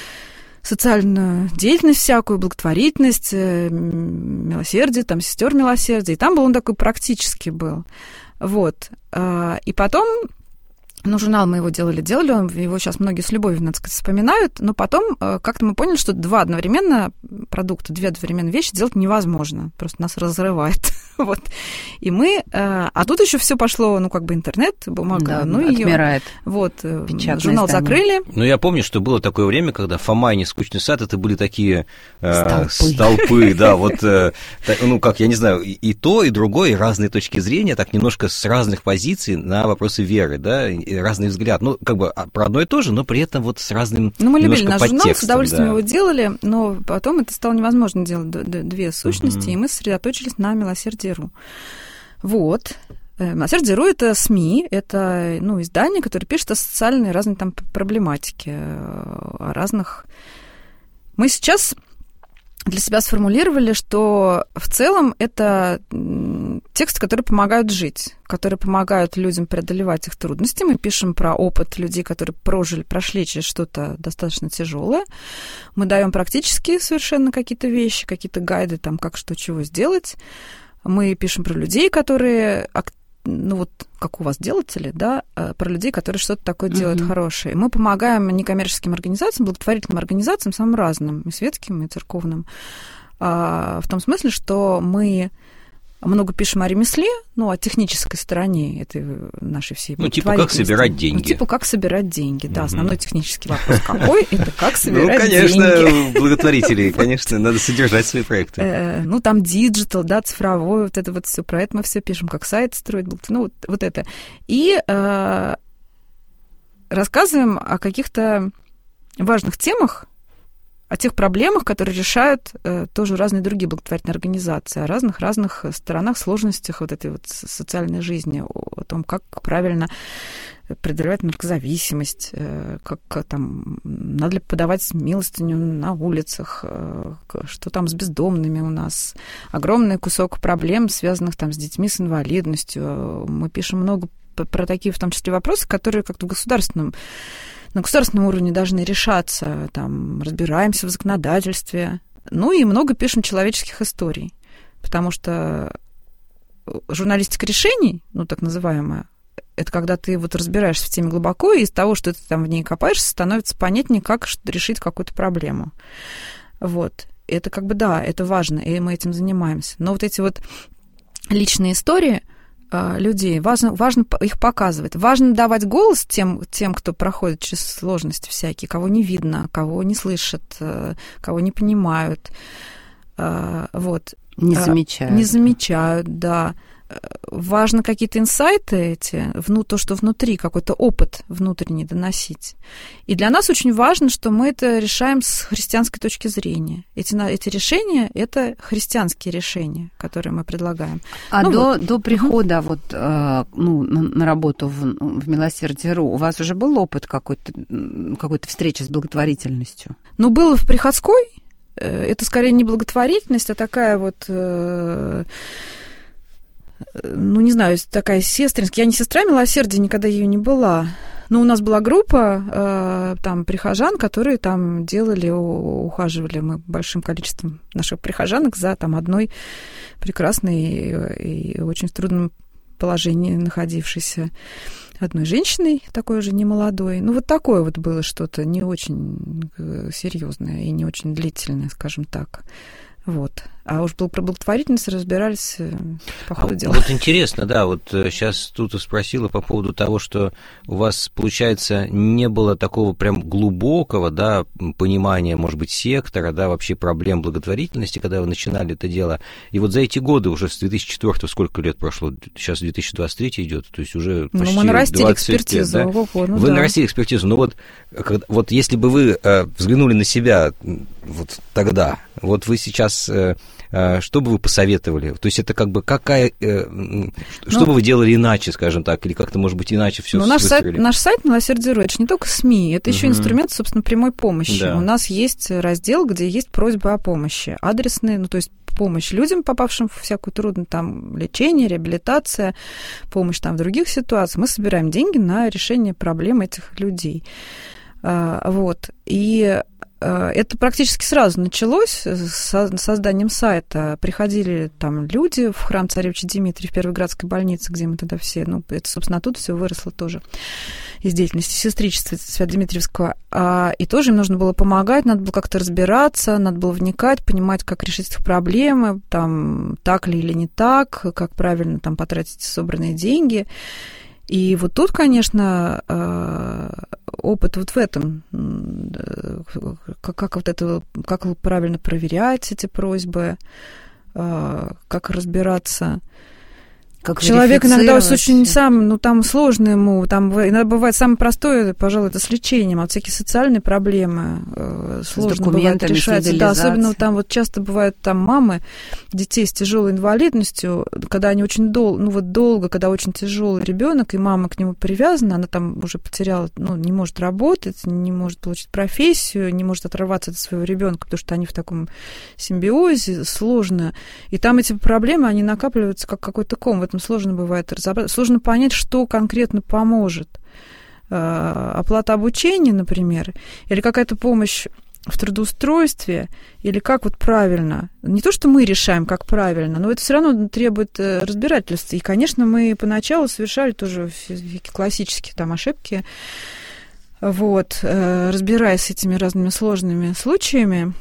социальную деятельность всякую, благотворительность, милосердие, там, сестер милосердия. И там был он такой практический был. Вот. И потом, ну, журнал мы его делали, делали, он, его сейчас многие с любовью, надо сказать, вспоминают, но потом как-то мы поняли, что два одновременно продукта, две одновременно вещи делать невозможно. Просто нас разрывает. Вот. И мы... А тут еще все пошло, ну, как бы интернет, бумага, да, ну, отмирает. Ее, вот, печатное журнал издание. Закрыли. Ну, я помню, что было такое время, когда Фома и «Нескучный сад» это были такие э, столпы. столпы, да, вот, э, ну, как, я не знаю, и, и то, и другое, и разные точки зрения, так немножко с разных позиций на вопросы веры, да, и разный взгляд. Ну, как бы про одно и то же, но при этом вот с разным Ну, мы любили наш подтекстом, журнал, с удовольствием да. его делали, но потом это стало невозможно делать две сущности, uh-huh. и мы сосредоточились на «Милосердие точка ру». Вот. «Милосердие РУ» — это СМИ, это, ну, издание, которое пишет о социальной разной там проблематике, о разных... Мы сейчас для себя сформулировали, что в целом это тексты, которые помогают жить, которые помогают людям преодолевать их трудности. Мы пишем про опыт людей, которые прожили, прошли через что-то достаточно тяжелое. Мы даем практические совершенно какие-то вещи, какие-то гайды, там, как что, чего сделать. Мы пишем про людей, которые, ну вот как у вас делатели, да, про людей, которые что-то такое делают mm-hmm. хорошее. Мы помогаем некоммерческим организациям, благотворительным организациям, самым разным, и светским, и церковным, в том смысле, что мы много пишем о ремесле, ну, о технической стороне этой нашей всей Ну, типа, как собирать деньги. Ну, типа, как собирать деньги, да. Основной технический вопрос какой? Это как собирать деньги. Ну, конечно, благотворители, конечно, надо содержать свои проекты. Ну, там диджитал, да, цифровой, вот это вот все, про это мы все пишем, как сайт строить, ну, вот это. И рассказываем о каких-то важных темах, о тех проблемах, которые решают э, тоже разные другие благотворительные организации, о разных-разных сторонах, сложностях вот этой вот социальной жизни, о, о том, как правильно преодолевать наркозависимость, э, как там, надо ли подавать милостыню на улицах, э, что там с бездомными у нас. Огромный кусок проблем, связанных там с детьми с инвалидностью. Мы пишем много про такие, в том числе, вопросы, которые как-то в государственном на государственном уровне должны решаться, там, разбираемся в законодательстве. Ну и много пишем человеческих историй, потому что журналистика решений, ну, так называемая, это когда ты вот разбираешься в теме глубоко, и из того, что ты там в ней копаешься, становится понятнее, как решить какую-то проблему. Вот. Это как бы, да, это важно, и мы этим занимаемся. Но вот эти вот личные истории людей, важно, важно их показывать. Важно давать голос тем, тем, кто проходит через сложности всякие, кого не видно, кого не слышат, кого не понимают. Вот. Не замечают. Не замечают, да. Важно какие-то инсайты эти, вну, то, что внутри, какой-то опыт внутренний доносить. И для нас очень важно, что мы это решаем с христианской точки зрения. Эти, эти решения – это христианские решения, которые мы предлагаем. А ну, до, вот. до прихода вот, ну, на, на работу в, в «Милосердие РУ» у вас уже был опыт какой-то, какой-то встречи с благотворительностью? Ну, было в приходской. Это скорее не благотворительность, а такая вот... ну, не знаю, такая сестринская. Я не сестра милосердия, никогда ее не была. Но у нас была группа э, там прихожан, которые там делали, ухаживали мы большим количеством наших прихожанок за там одной прекрасной и, и очень в трудном положении находившейся одной женщиной, такой же немолодой. Ну, вот такое вот было что-то не очень серьезное и не очень длительное, скажем так. Вот. А уж про благотворительность разбирались по ходу а дела. Вот интересно, да, вот сейчас тут спросила по поводу того, что у вас, получается, не было такого прям глубокого, да, понимания, может быть, сектора, да, вообще проблем благотворительности, когда вы начинали это дело. И вот за эти годы, уже с две тысячи четвёртого, сколько лет прошло? Сейчас две тысячи двадцать третий идет, то есть уже почти ну, мы нарастили экспертизу. Лет, да? Ого, ну вы да. нарастили экспертизу, но вот, когда, вот если бы вы э, взглянули на себя вот тогда, вот вы сейчас... Э, что бы вы посоветовали? То есть это как бы какая... Э, что ну, бы вы делали иначе, скажем так, или как-то, может быть, иначе все ну, наш сайт, наш сайт «Милосердие РУ» — это же не только СМИ, это uh-huh. еще инструмент, собственно, прямой помощи. Да. У нас есть раздел, где есть просьбы о помощи, адресные, ну, то есть помощь людям, попавшим в всякую трудную, там, лечение, реабилитация, помощь там в других ситуациях. Мы собираем деньги на решение проблем этих людей. А, вот. И... Это практически сразу началось с созданием сайта. Приходили там люди в храм царевича Дмитрия в Первоградской больнице, где мы тогда все, ну, это, собственно, оттуда все выросло тоже из деятельности сестричества Свято-Дмитриевского. И тоже им нужно было помогать, надо было как-то разбираться, надо было вникать, понимать, как решить их проблемы, там, так ли или не так, как правильно там потратить собранные деньги. И вот тут, конечно, опыт вот в этом, как, как вот это, как правильно проверять эти просьбы, как разбираться. Как человек иногда очень сам, ну, там сложно ему, там иногда бывает самое простое, пожалуй, это с лечением, а всякие социальные проблемы э, сложно бывает решать. Да, особенно там вот часто бывают там мамы детей с тяжелой инвалидностью, когда они очень долго, ну вот долго, когда очень тяжелый ребенок, и мама к нему привязана, она там уже потеряла, ну, не может работать, не может получить профессию, не может оторваться от своего ребенка, потому что они в таком симбиозе, сложно. И там эти проблемы, они накапливаются как какой-то ком. В этом сложно бывает разобраться. Сложно понять, что конкретно поможет. Оплата обучения, например, или какая-то помощь в трудоустройстве, или как вот правильно. Не то, что мы решаем, как правильно, но это все равно требует разбирательства. И, конечно, мы поначалу совершали тоже классические там ошибки, вот, разбираясь с этими разными сложными случаями.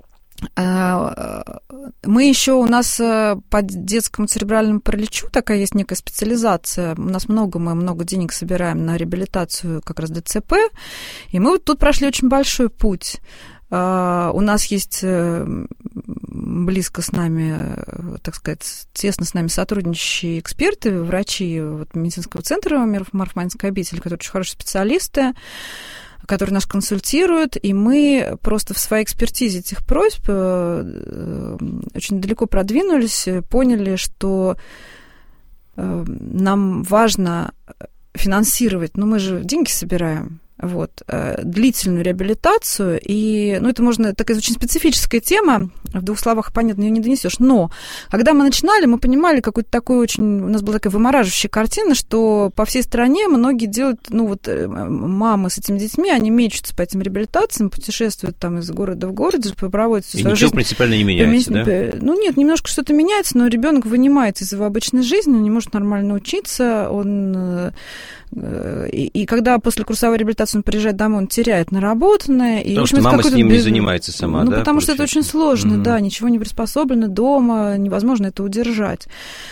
Мы еще, у нас по детскому церебральному параличу такая есть некая специализация. У нас много, мы много денег собираем на реабилитацию как раз ДЦП. И мы вот тут прошли очень большой путь. У нас есть близко с нами, так сказать, тесно с нами сотрудничающие эксперты, врачи вот, медицинского центра Марфманинской обители, которые очень хорошие специалисты, которые нас консультируют, и мы просто в своей экспертизе этих просьб очень далеко продвинулись, поняли, что нам важно финансировать, ну мы же деньги собираем, вот, длительную реабилитацию, и, ну, это можно, такая очень специфическая тема, в двух словах, понятно, ее не донесешь, но когда мы начинали, мы понимали какую-то такую очень, у нас была такая вымораживающая картина, что по всей стране многие делают, ну, вот, мамы с этими детьми, они мечутся по этим реабилитациям, путешествуют там из города в город, проводят всю и свою ничего жизнь. Принципиально не меняется, да? Ну, нет, немножко что-то меняется, но ребенок вынимается из его обычной жизни, он не может нормально учиться, он... И, и когда после курсовой реабилитации он приезжает домой, он теряет наработанное. И, потому что мама с ним без... не занимается сама, ну, да? Ну, потому получается? Что это очень сложно, mm-hmm. да, ничего не приспособлено дома, невозможно это удержать.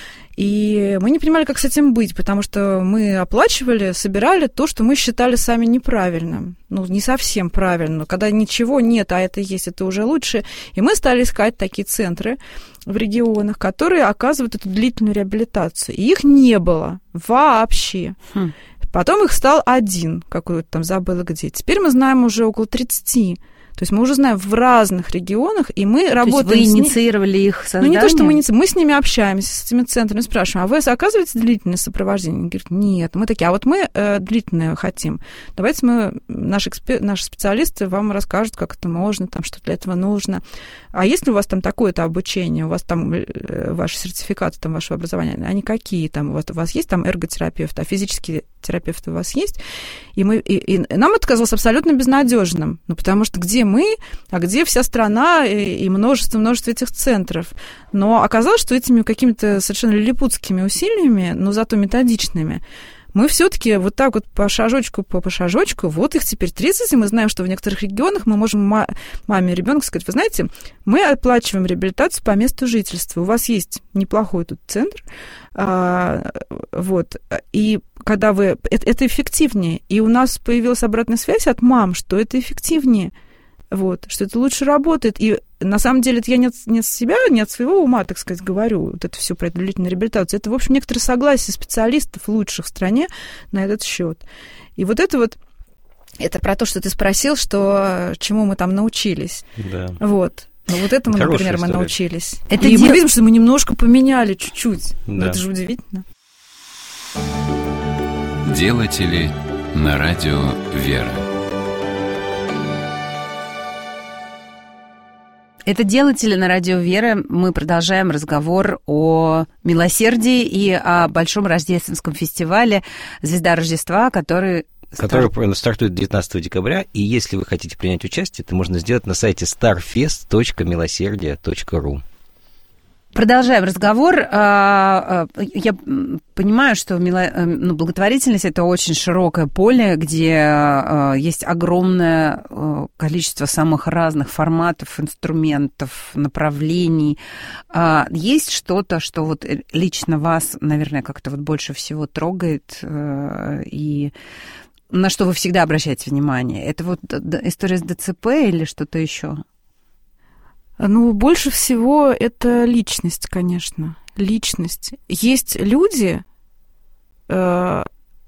И мы не понимали, как с этим быть, потому что мы оплачивали, собирали то, что мы считали сами неправильным. Ну, не совсем правильно. Когда ничего нет, а это есть, это уже лучше. И мы стали искать такие центры в регионах, которые оказывают эту длительную реабилитацию. И их не было вообще. Хм. Потом их стал один, какой-то там забыла где. Теперь мы знаем уже около тридцати. То есть мы уже знаем в разных регионах, и мы То работаем То есть вы с инициировали ними. Их создание? Ну, не то, что мы инициировали. Мы с ними общаемся, с этими центрами, спрашиваем, а вы оказываете длительное сопровождение? Они говорят, нет. Мы такие, а вот мы э, длительное хотим. Давайте мы, наши, экспер... наши специалисты вам расскажут, как это можно, там, что для этого нужно. А есть ли у вас там такое-то обучение, у вас там э, ваши сертификаты, там, вашего образования, они какие там? У вас, у вас есть там эрготерапевт, а физические терапевты у вас есть? И, мы, и, и нам это казалось абсолютно безнадежным, ну, потому что где мы, а где вся страна и множество-множество этих центров. Но оказалось, что этими какими-то совершенно лилипутскими усилиями, но зато методичными, мы все-таки вот так вот по шажочку, по, по шажочку, вот их теперь тридцать, и мы знаем, что в некоторых регионах мы можем ма- маме и ребенку сказать, вы знаете, мы оплачиваем реабилитацию по месту жительства, у вас есть неплохой тут центр, а, вот, и когда вы... Это, это эффективнее, и у нас появилась обратная связь от мам, что это эффективнее, вот, что это лучше работает. И на самом деле это я не от, не от себя, не от своего ума, так сказать, говорю, вот это все про длительную реабилитацию. Это, в общем, некоторое согласие специалистов лучших в стране на этот счет. И вот это вот, это про то, что ты спросил, что чему мы там научились. Да. Вот. Ну, вот этому, Хорошая например, история. Мы научились. Это и дел... мы видим, что мы немножко поменяли чуть-чуть. Да. Но это же удивительно. Делатели на радио «Вера». Это «Делатели» на радио «Вера». Мы продолжаем разговор о милосердии и о большом рождественском фестивале «Звезда Рождества», который... Который старт... стартует девятнадцатого декабря, и если вы хотите принять участие, это можно сделать на сайте старфест точка милосердие точка ру. Продолжаем разговор. Я понимаю, что ну, благотворительность – это очень широкое поле, где есть огромное количество самых разных форматов, инструментов, направлений. Есть что-то, что вот лично вас, наверное, как-то вот больше всего трогает и на что вы всегда обращаете внимание? Это вот история с ДЦП или что-то еще? Ну, больше всего это личность, конечно. личность. Есть люди э,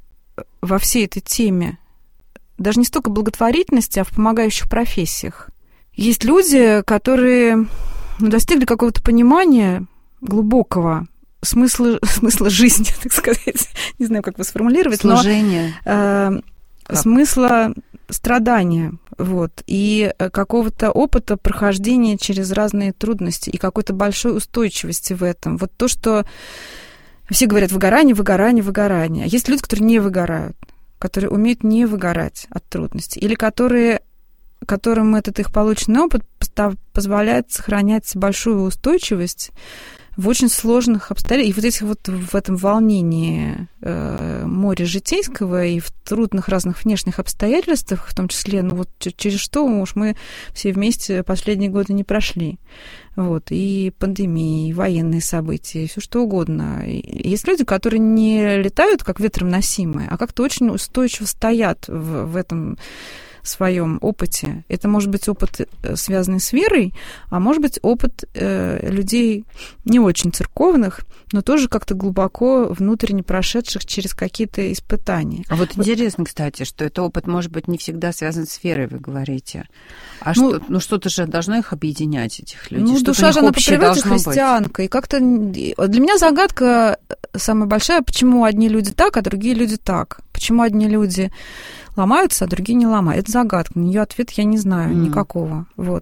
во всей этой теме, даже не столько благотворительности, а в помогающих профессиях. Есть люди, которые достигли какого-то понимания глубокого смысла, смысла жизни, так сказать. Не знаю, как его сформулировать. Служение. Но, э, смысла страдания, вот, и какого-то опыта прохождения через разные трудности, и какой-то большой устойчивости в этом. Вот то, что все говорят выгорание, выгорание, выгорание. А есть люди, которые не выгорают, которые умеют не выгорать от трудностей, или которые, которым этот их полученный опыт позволяет сохранять большую устойчивость в очень сложных обстоятельствах. И вот этих вот в этом волнении э, моря житейского и в трудных разных внешних обстоятельствах, в том числе, ну вот через что уж мы все вместе последние годы не прошли. Вот, и пандемии, и военные события, и все что угодно. И есть люди, которые не летают как ветром носимые, а как-то очень устойчиво стоят в, в этом своем опыте. Это может быть опыт, связанный с верой, а может быть опыт э, людей не очень церковных, но тоже как-то глубоко внутренне прошедших через какие-то испытания. А вот интересно, кстати, что это опыт может быть не всегда связан с верой, вы говорите. А ну, что, ну что-то же должно их объединять, этих людей? Ну, что-то душа же, она по природе христианка, быть. И как-то для меня загадка самая большая, почему одни люди так, а другие люди так. Почему одни люди ломаются, а другие не ломают. Это загадка. На нее ответ я не знаю mm. никакого. Вот.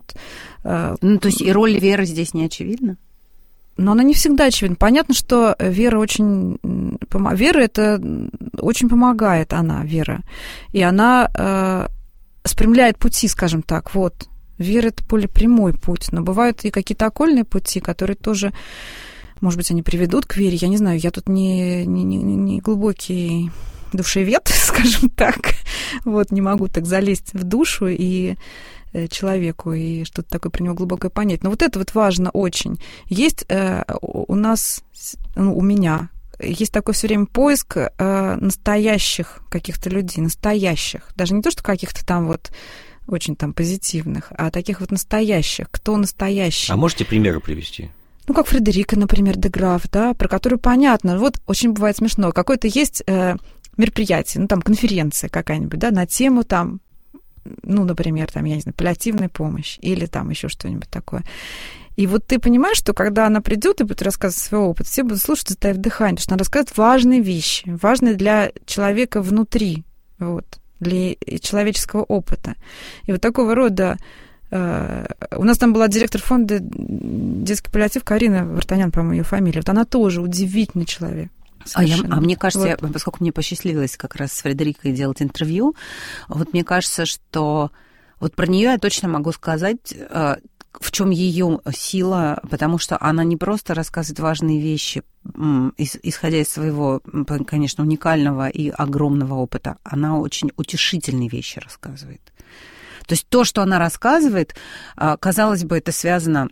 Ну, то есть и роль веры здесь не очевидна? Но она не всегда очевидна. Понятно, что вера очень... Вера это очень помогает, она, вера. И она э, спрямляет пути, скажем так. Вот. Вера — это более прямой путь. Но бывают и какие-то окольные пути, которые тоже, может быть, они приведут к вере. Я не знаю, я тут не, не, не, не глубокий душевед, скажем так. Вот, не могу так залезть в душу и человеку и что-то такое про него глубокое понять. Но вот это вот важно очень. Есть э, у нас, ну, у меня, есть такой все время поиск э, настоящих каких-то людей, настоящих. Даже не то, что каких-то там вот очень там позитивных, а таких вот настоящих. Кто настоящий? А можете примеры привести? Ну, как Фредерика, например, де Граф, да, про которую понятно. Вот очень бывает смешно. Какое-то есть э, мероприятие, ну, там, конференция какая-нибудь, да, на тему там, ну, например, там, я не знаю, паллиативная помощь или там еще что-нибудь такое. И вот ты понимаешь, что когда она придет и будет рассказывать свой опыт, все будут слушать, затаив дыхание, потому что она рассказывает важные вещи, важные для человека внутри, вот, для человеческого опыта. И вот такого рода... Uh, у нас там была директор фонда «Детский паллиатив» Карина Вартанян, по-моему, ее фамилия. Вот она тоже удивительный человек. А, я, а мне кажется, вот. я, поскольку мне посчастливилось как раз с Фредерикой делать интервью, вот мне кажется, что вот про нее я точно могу сказать, в чем ее сила, потому что она не просто рассказывает важные вещи, исходя из своего, конечно, уникального и огромного опыта, она очень утешительные вещи рассказывает. То есть то, что она рассказывает, казалось бы, это связано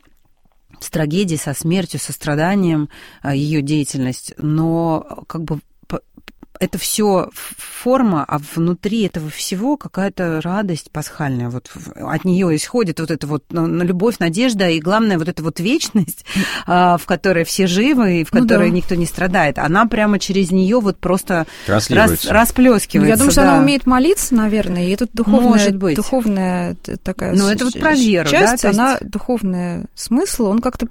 с трагедией, со смертью, со страданием, ее деятельность, но как бы это все форма, а внутри этого всего какая-то радость пасхальная. Вот от нее исходит вот эта вот любовь, надежда и, главное, вот эта вот вечность, в которой все живы и в которой ну, да. никто не страдает. Она прямо через нее вот просто рас, расплескивается. Ну, я думаю, что да. она умеет молиться, наверное, и это духовная, духовная такая ну, это вот про веру, часть, да? она есть... духовный смысл, он как-то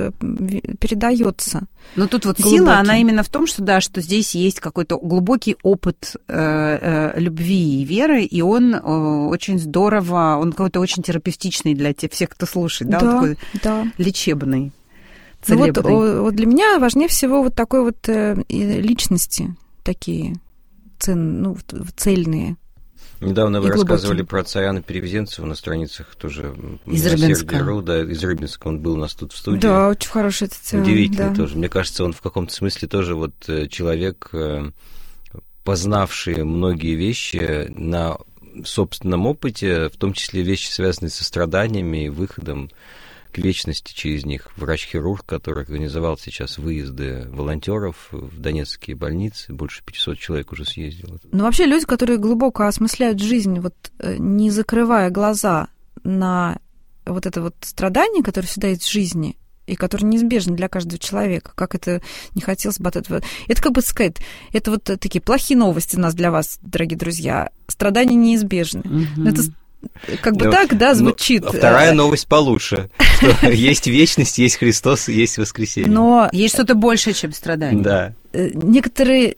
передается. Но тут вот глубокий. Сила, она именно в том, что да, что здесь есть какой-то глубокий опыт э, э, любви и веры, и он э, очень здорово, он какой-то очень терапевтичный для тех, всех, кто слушает, да, да, он такой да. лечебный, целебный. Ну, вот, вот для меня важнее всего вот такой вот э, личности, такие цен, ну, цельные. Недавно вы и рассказывали глубоким. про отца Иоанна Перевезенцева на страницах тоже из Рыбинска. Да, из Рыбинска. Он был у нас тут в студии. Да, очень хороший этот Иоанн. Удивительный да. тоже. Мне кажется, он в каком-то смысле тоже вот человек, познавший многие вещи на собственном опыте, в том числе вещи, связанные со страданиями и выходом к вечности через них. Врач-хирург, который организовал сейчас выезды волонтеров в донецкие больницы, больше пятьсот человек уже съездило. Ну, вообще люди, которые глубоко осмысляют жизнь, вот не закрывая глаза на вот это вот страдание, которое всегда есть в жизни, и который неизбежен для каждого человека. Как это не хотелось бы от этого... Это, как бы сказать, это вот такие плохие новости у нас для вас, дорогие друзья. Страдания неизбежны. Mm-hmm. Это как бы ну, так, да, звучит. Ну, а вторая новость получше. Что есть вечность, есть Христос, есть воскресенье. Но есть что-то большее, чем страдания. Да. Некоторые...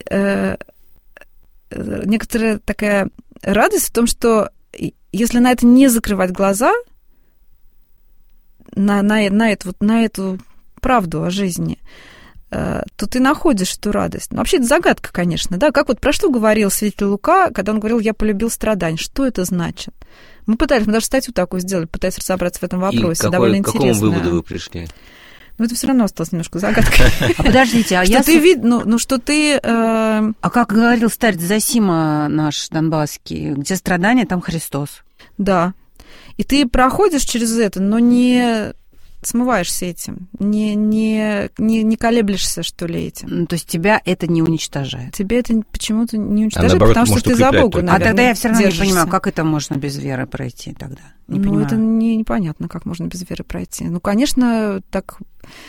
Некоторая такая радость в том, что если на это не закрывать глаза, на, на, на, эту, вот, на эту правду о жизни, то ты находишь эту радость. Ну, вообще, это загадка, конечно, да, как вот про что говорил святитель Лука, когда он говорил: «Я полюбил страдания». Что это значит? Мы пытались, мы даже статью такую сделали, пытаясь разобраться в этом вопросе. И какой, довольно к какому интересно. выводу вы пришли? Ну, это все равно осталось немножко загадкой. А подождите, а я... Что ты вид... Ну, ну, что ты... А как говорил старец Зосима наш донбасский, где страдания, там Христос. Да. И ты проходишь через это, но не смываешься этим, не, не, не, не колеблешься, что ли, этим. Ну, то есть тебя это не уничтожает? Тебя это почему-то не уничтожает, а наоборот, потому что ты за Бога, наверное, А тогда я все равно держишься. не понимаю, как это можно без веры пройти тогда? Не ну, понимаю. это не, непонятно, как можно без веры пройти. Ну, конечно, так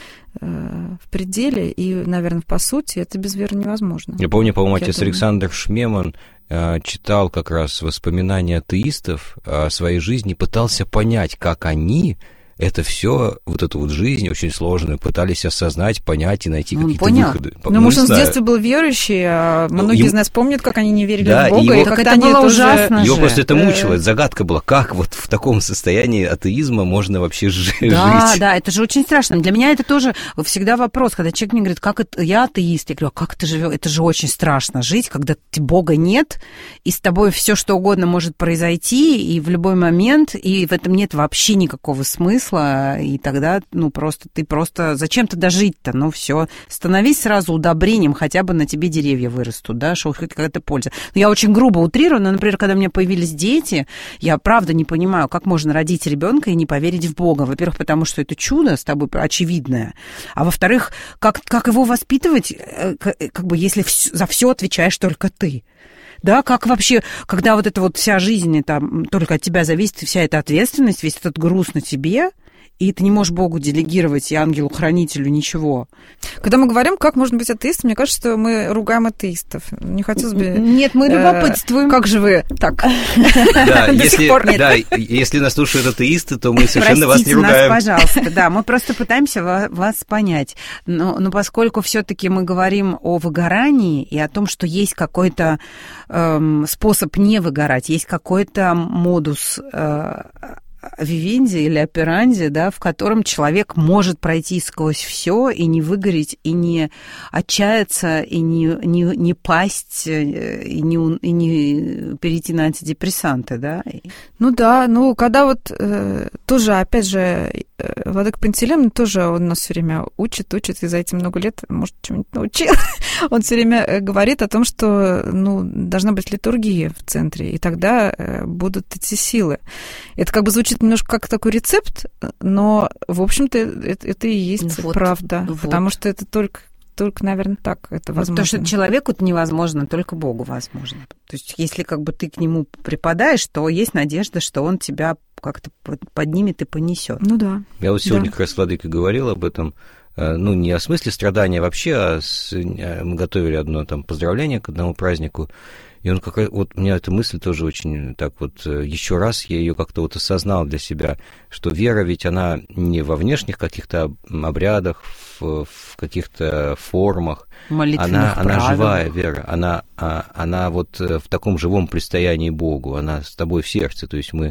э, в пределе и, наверное, по сути, это без веры невозможно. Я помню, по-моему, Я отец думаю. Александр Шмеман э, читал как раз воспоминания атеистов о своей жизни, пытался понять, как они это все, вот эту вот жизнь очень сложную, пытались осознать, понять и найти Он какие-то понял. выходы. Ну, может, он с детства был верующий, а Ну, многие им... из нас помнят, как они не верили да, в Бога, и, его... и так как это они было тоже... ужасно. Его же. просто это мучило, это загадка была, как вот в таком состоянии атеизма можно вообще жить. Да, да, это же очень страшно. Для меня это тоже всегда вопрос, когда человек мне говорит, как это, я атеист, я говорю, а как ты живешь? Это же очень страшно жить, когда Бога нет, и с тобой все что угодно может произойти, и в любой момент, и в этом нет вообще никакого смысла, и тогда, ну, просто ты просто... Зачем тогда жить-то? Ну, все, становись сразу удобрением, хотя бы на тебе деревья вырастут, да, что хоть какая-то польза. Но я очень грубо утрирую, но, например, когда у меня появились дети, я правда не понимаю, как можно родить ребенка и не поверить в Бога. Во-первых, потому что это чудо с тобой очевидное, а во-вторых, как, как его воспитывать, как бы, если за все отвечаешь только ты? Да, как вообще, когда вот эта вот вся жизнь, там, только от тебя зависит, вся эта ответственность, весь этот груз на тебе, и ты не можешь Богу делегировать и ангелу-хранителю ничего. Когда мы говорим, как можно быть атеистом, мне кажется, что мы ругаем атеистов. Не хотелось бы... Нет, мы любопытствуем. Как же вы так? Да, если нас слушают атеисты, то мы совершенно вас не ругаем. ругаем. Простите нас, пожалуйста, да, мы просто пытаемся вас понять. Но, но поскольку все-таки мы говорим о выгорании и о том, что есть какой-то эм, способ не выгорать, есть какой-то модус э, вивенди или операнди, да, в котором человек может пройти сквозь все и не выгореть, и не отчаяться, и не, не, не пасть, и не, и не перейти на антидепрессанты, да? Ну да, ну когда вот э, тоже, опять же, э, Владыка Пантелеимон тоже он нас все время учит, учит, и за эти много лет, может, чему-нибудь научил. Он все время говорит о том, что, ну, должна быть литургия в центре, и тогда э, будут эти силы. Это как бы звучит немножко как такой рецепт, но, в общем-то, это, это и есть вот, правда, вот. Потому что это только, только, наверное, так это возможно. Потому что человеку это невозможно, только Богу возможно. То есть, если как бы ты к нему припадаешь, то есть надежда, что он тебя как-то поднимет и понесет. Ну да. Я вот сегодня да. как раз с Владыкой говорил об этом, ну, не о смысле страдания вообще, а с, мы готовили одно там поздравление к одному празднику, и он как вот у меня эта мысль тоже очень так вот еще раз я ее как-то вот осознал для себя, что вера ведь она не во внешних каких-то обрядах, в, в каких-то формах, она, она живая вера, она, она вот в таком живом предстоянии Богу, она с тобой в сердце, то есть мы,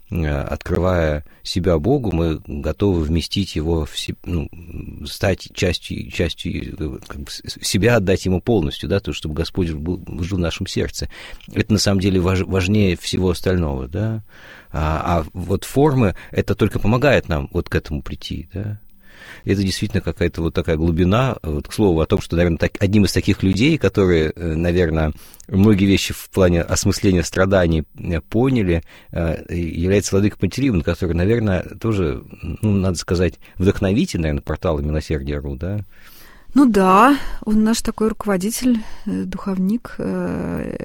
открывая себя Богу, мы готовы вместить его в себя, ну, стать частью, частью как бы, себя, отдать ему полностью, да, то, чтобы Господь был, жил в нашем сердце. Это на самом деле важ, важнее всего остального, да. А, а вот формы, это только помогает нам вот к этому прийти, да. Это действительно какая-то вот такая глубина, вот, к слову, о том, что, наверное, так, одним из таких людей, которые, наверное, многие вещи в плане осмысления страданий поняли, является Владыка Пантелеимон, который, наверное, тоже, ну, надо сказать, вдохновитель, наверное, портала Милосердия точка ру, да? Ну да, он наш такой руководитель, духовник,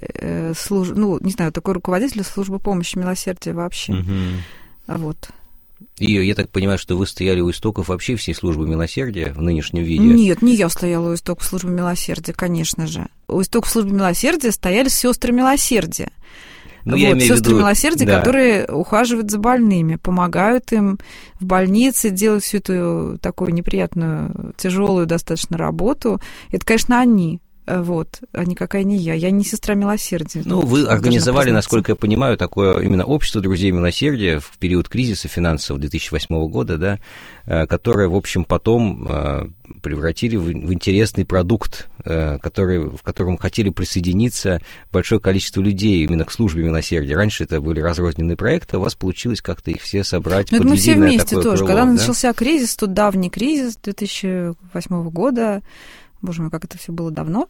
служ... ну, не знаю, такой руководитель службы помощи Милосердия вообще. Угу. Вот. И я так понимаю, что вы стояли у истоков вообще всей службы милосердия в нынешнем виде? Нет, не я стояла у истоков службы милосердия, конечно же. У истоков службы милосердия стояли сестры милосердия. Ну, вот, я имею сестры в виду... милосердия, да. которые ухаживают за больными, помогают им в больнице, делают всю эту такую неприятную, тяжелую достаточно работу. Это, конечно, они. Вот, а никакая не я. Я не сестра милосердия. Ну, вы организовали, насколько я понимаю, такое именно общество друзей милосердия в период кризиса финансового две тысячи восьмого года, да, которое, в общем, потом превратили в интересный продукт, который, в котором хотели присоединиться большое количество людей именно к службе милосердия. Раньше это были разрозненные проекты, а у вас получилось как-то их все собрать под единое такое крыло. Мы все вместе тоже. Когда да? начался кризис, тот давний кризис две тысячи восьмого года, боже мой, как это все было давно.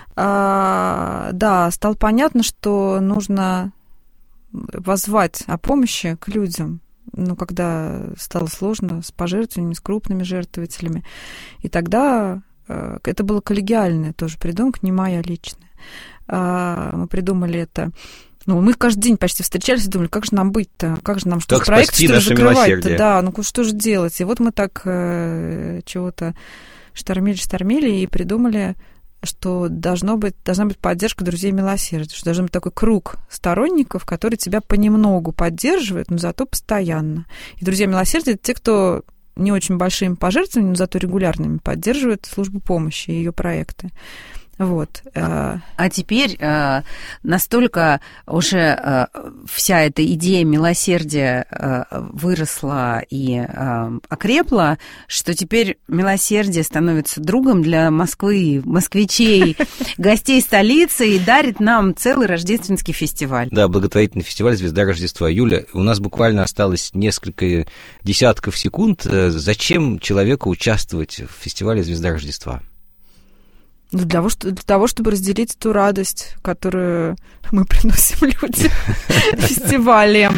А, да, стало понятно, что нужно воззвать о помощи к людям, ну, когда стало сложно с пожертвованиями, с крупными жертвователями. И тогда а, это было коллегиальная тоже придумка, не моя личная. А, мы придумали это. Ну, мы каждый день почти встречались и думали, как же нам быть-то, как же нам что, как проект, что ли, закрывать-то? Да, ну что же делать? И вот мы так э, чего-то штормили, штормили и придумали, что должно быть, должна быть поддержка друзей милосердия, что должен быть такой круг сторонников, которые тебя понемногу поддерживают, но зато постоянно. И друзья милосердия — это те, кто не очень большими пожертвованиями, но зато регулярными поддерживают службу помощи и ее проекты. Вот. А, а теперь а, настолько уже а, вся эта идея милосердия а, выросла и а, окрепла, что теперь милосердие становится другом для Москвы, москвичей, гостей столицы и дарит нам целый рождественский фестиваль. Да, благотворительный фестиваль «Звезда Рождества». Юля, у нас буквально осталось несколько десятков секунд. Зачем человеку участвовать в фестивале «Звезда Рождества»? Для того, для того, чтобы разделить эту радость, которую мы приносим людям фестивалем,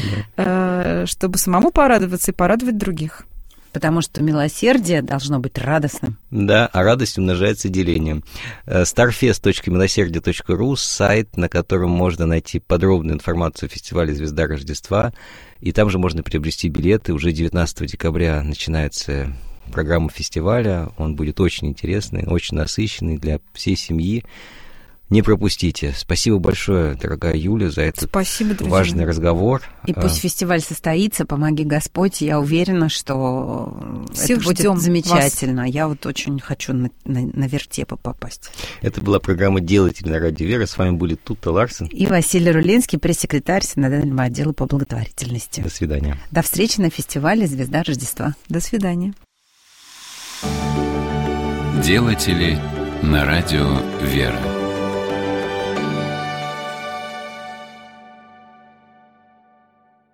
чтобы самому порадоваться и порадовать других. Потому что милосердие должно быть радостным. Да, а радость умножается делением. старфест точка милосердие точка ру — сайт, на котором можно найти подробную информацию о фестивале «Звезда Рождества», и там же можно приобрести билеты. Уже девятнадцатого декабря начинается программа фестиваля, он будет очень интересный, очень насыщенный для всей семьи. Не пропустите. Спасибо большое, дорогая Юля, за этот Спасибо, важный разговор. И пусть фестиваль состоится, помоги Господь. Я уверена, что Всех это будет замечательно. Вас. Я вот очень хочу на, на, на вертепы попасть. Это была программа «Делатель» на радио «Вера». С вами были Тутта Ларсен и Василий Рулинский, пресс-секретарь Синодального отдела по благотворительности. До свидания. До встречи на фестивале «Звезда Рождества». До свидания. Делатели на радио «Вера».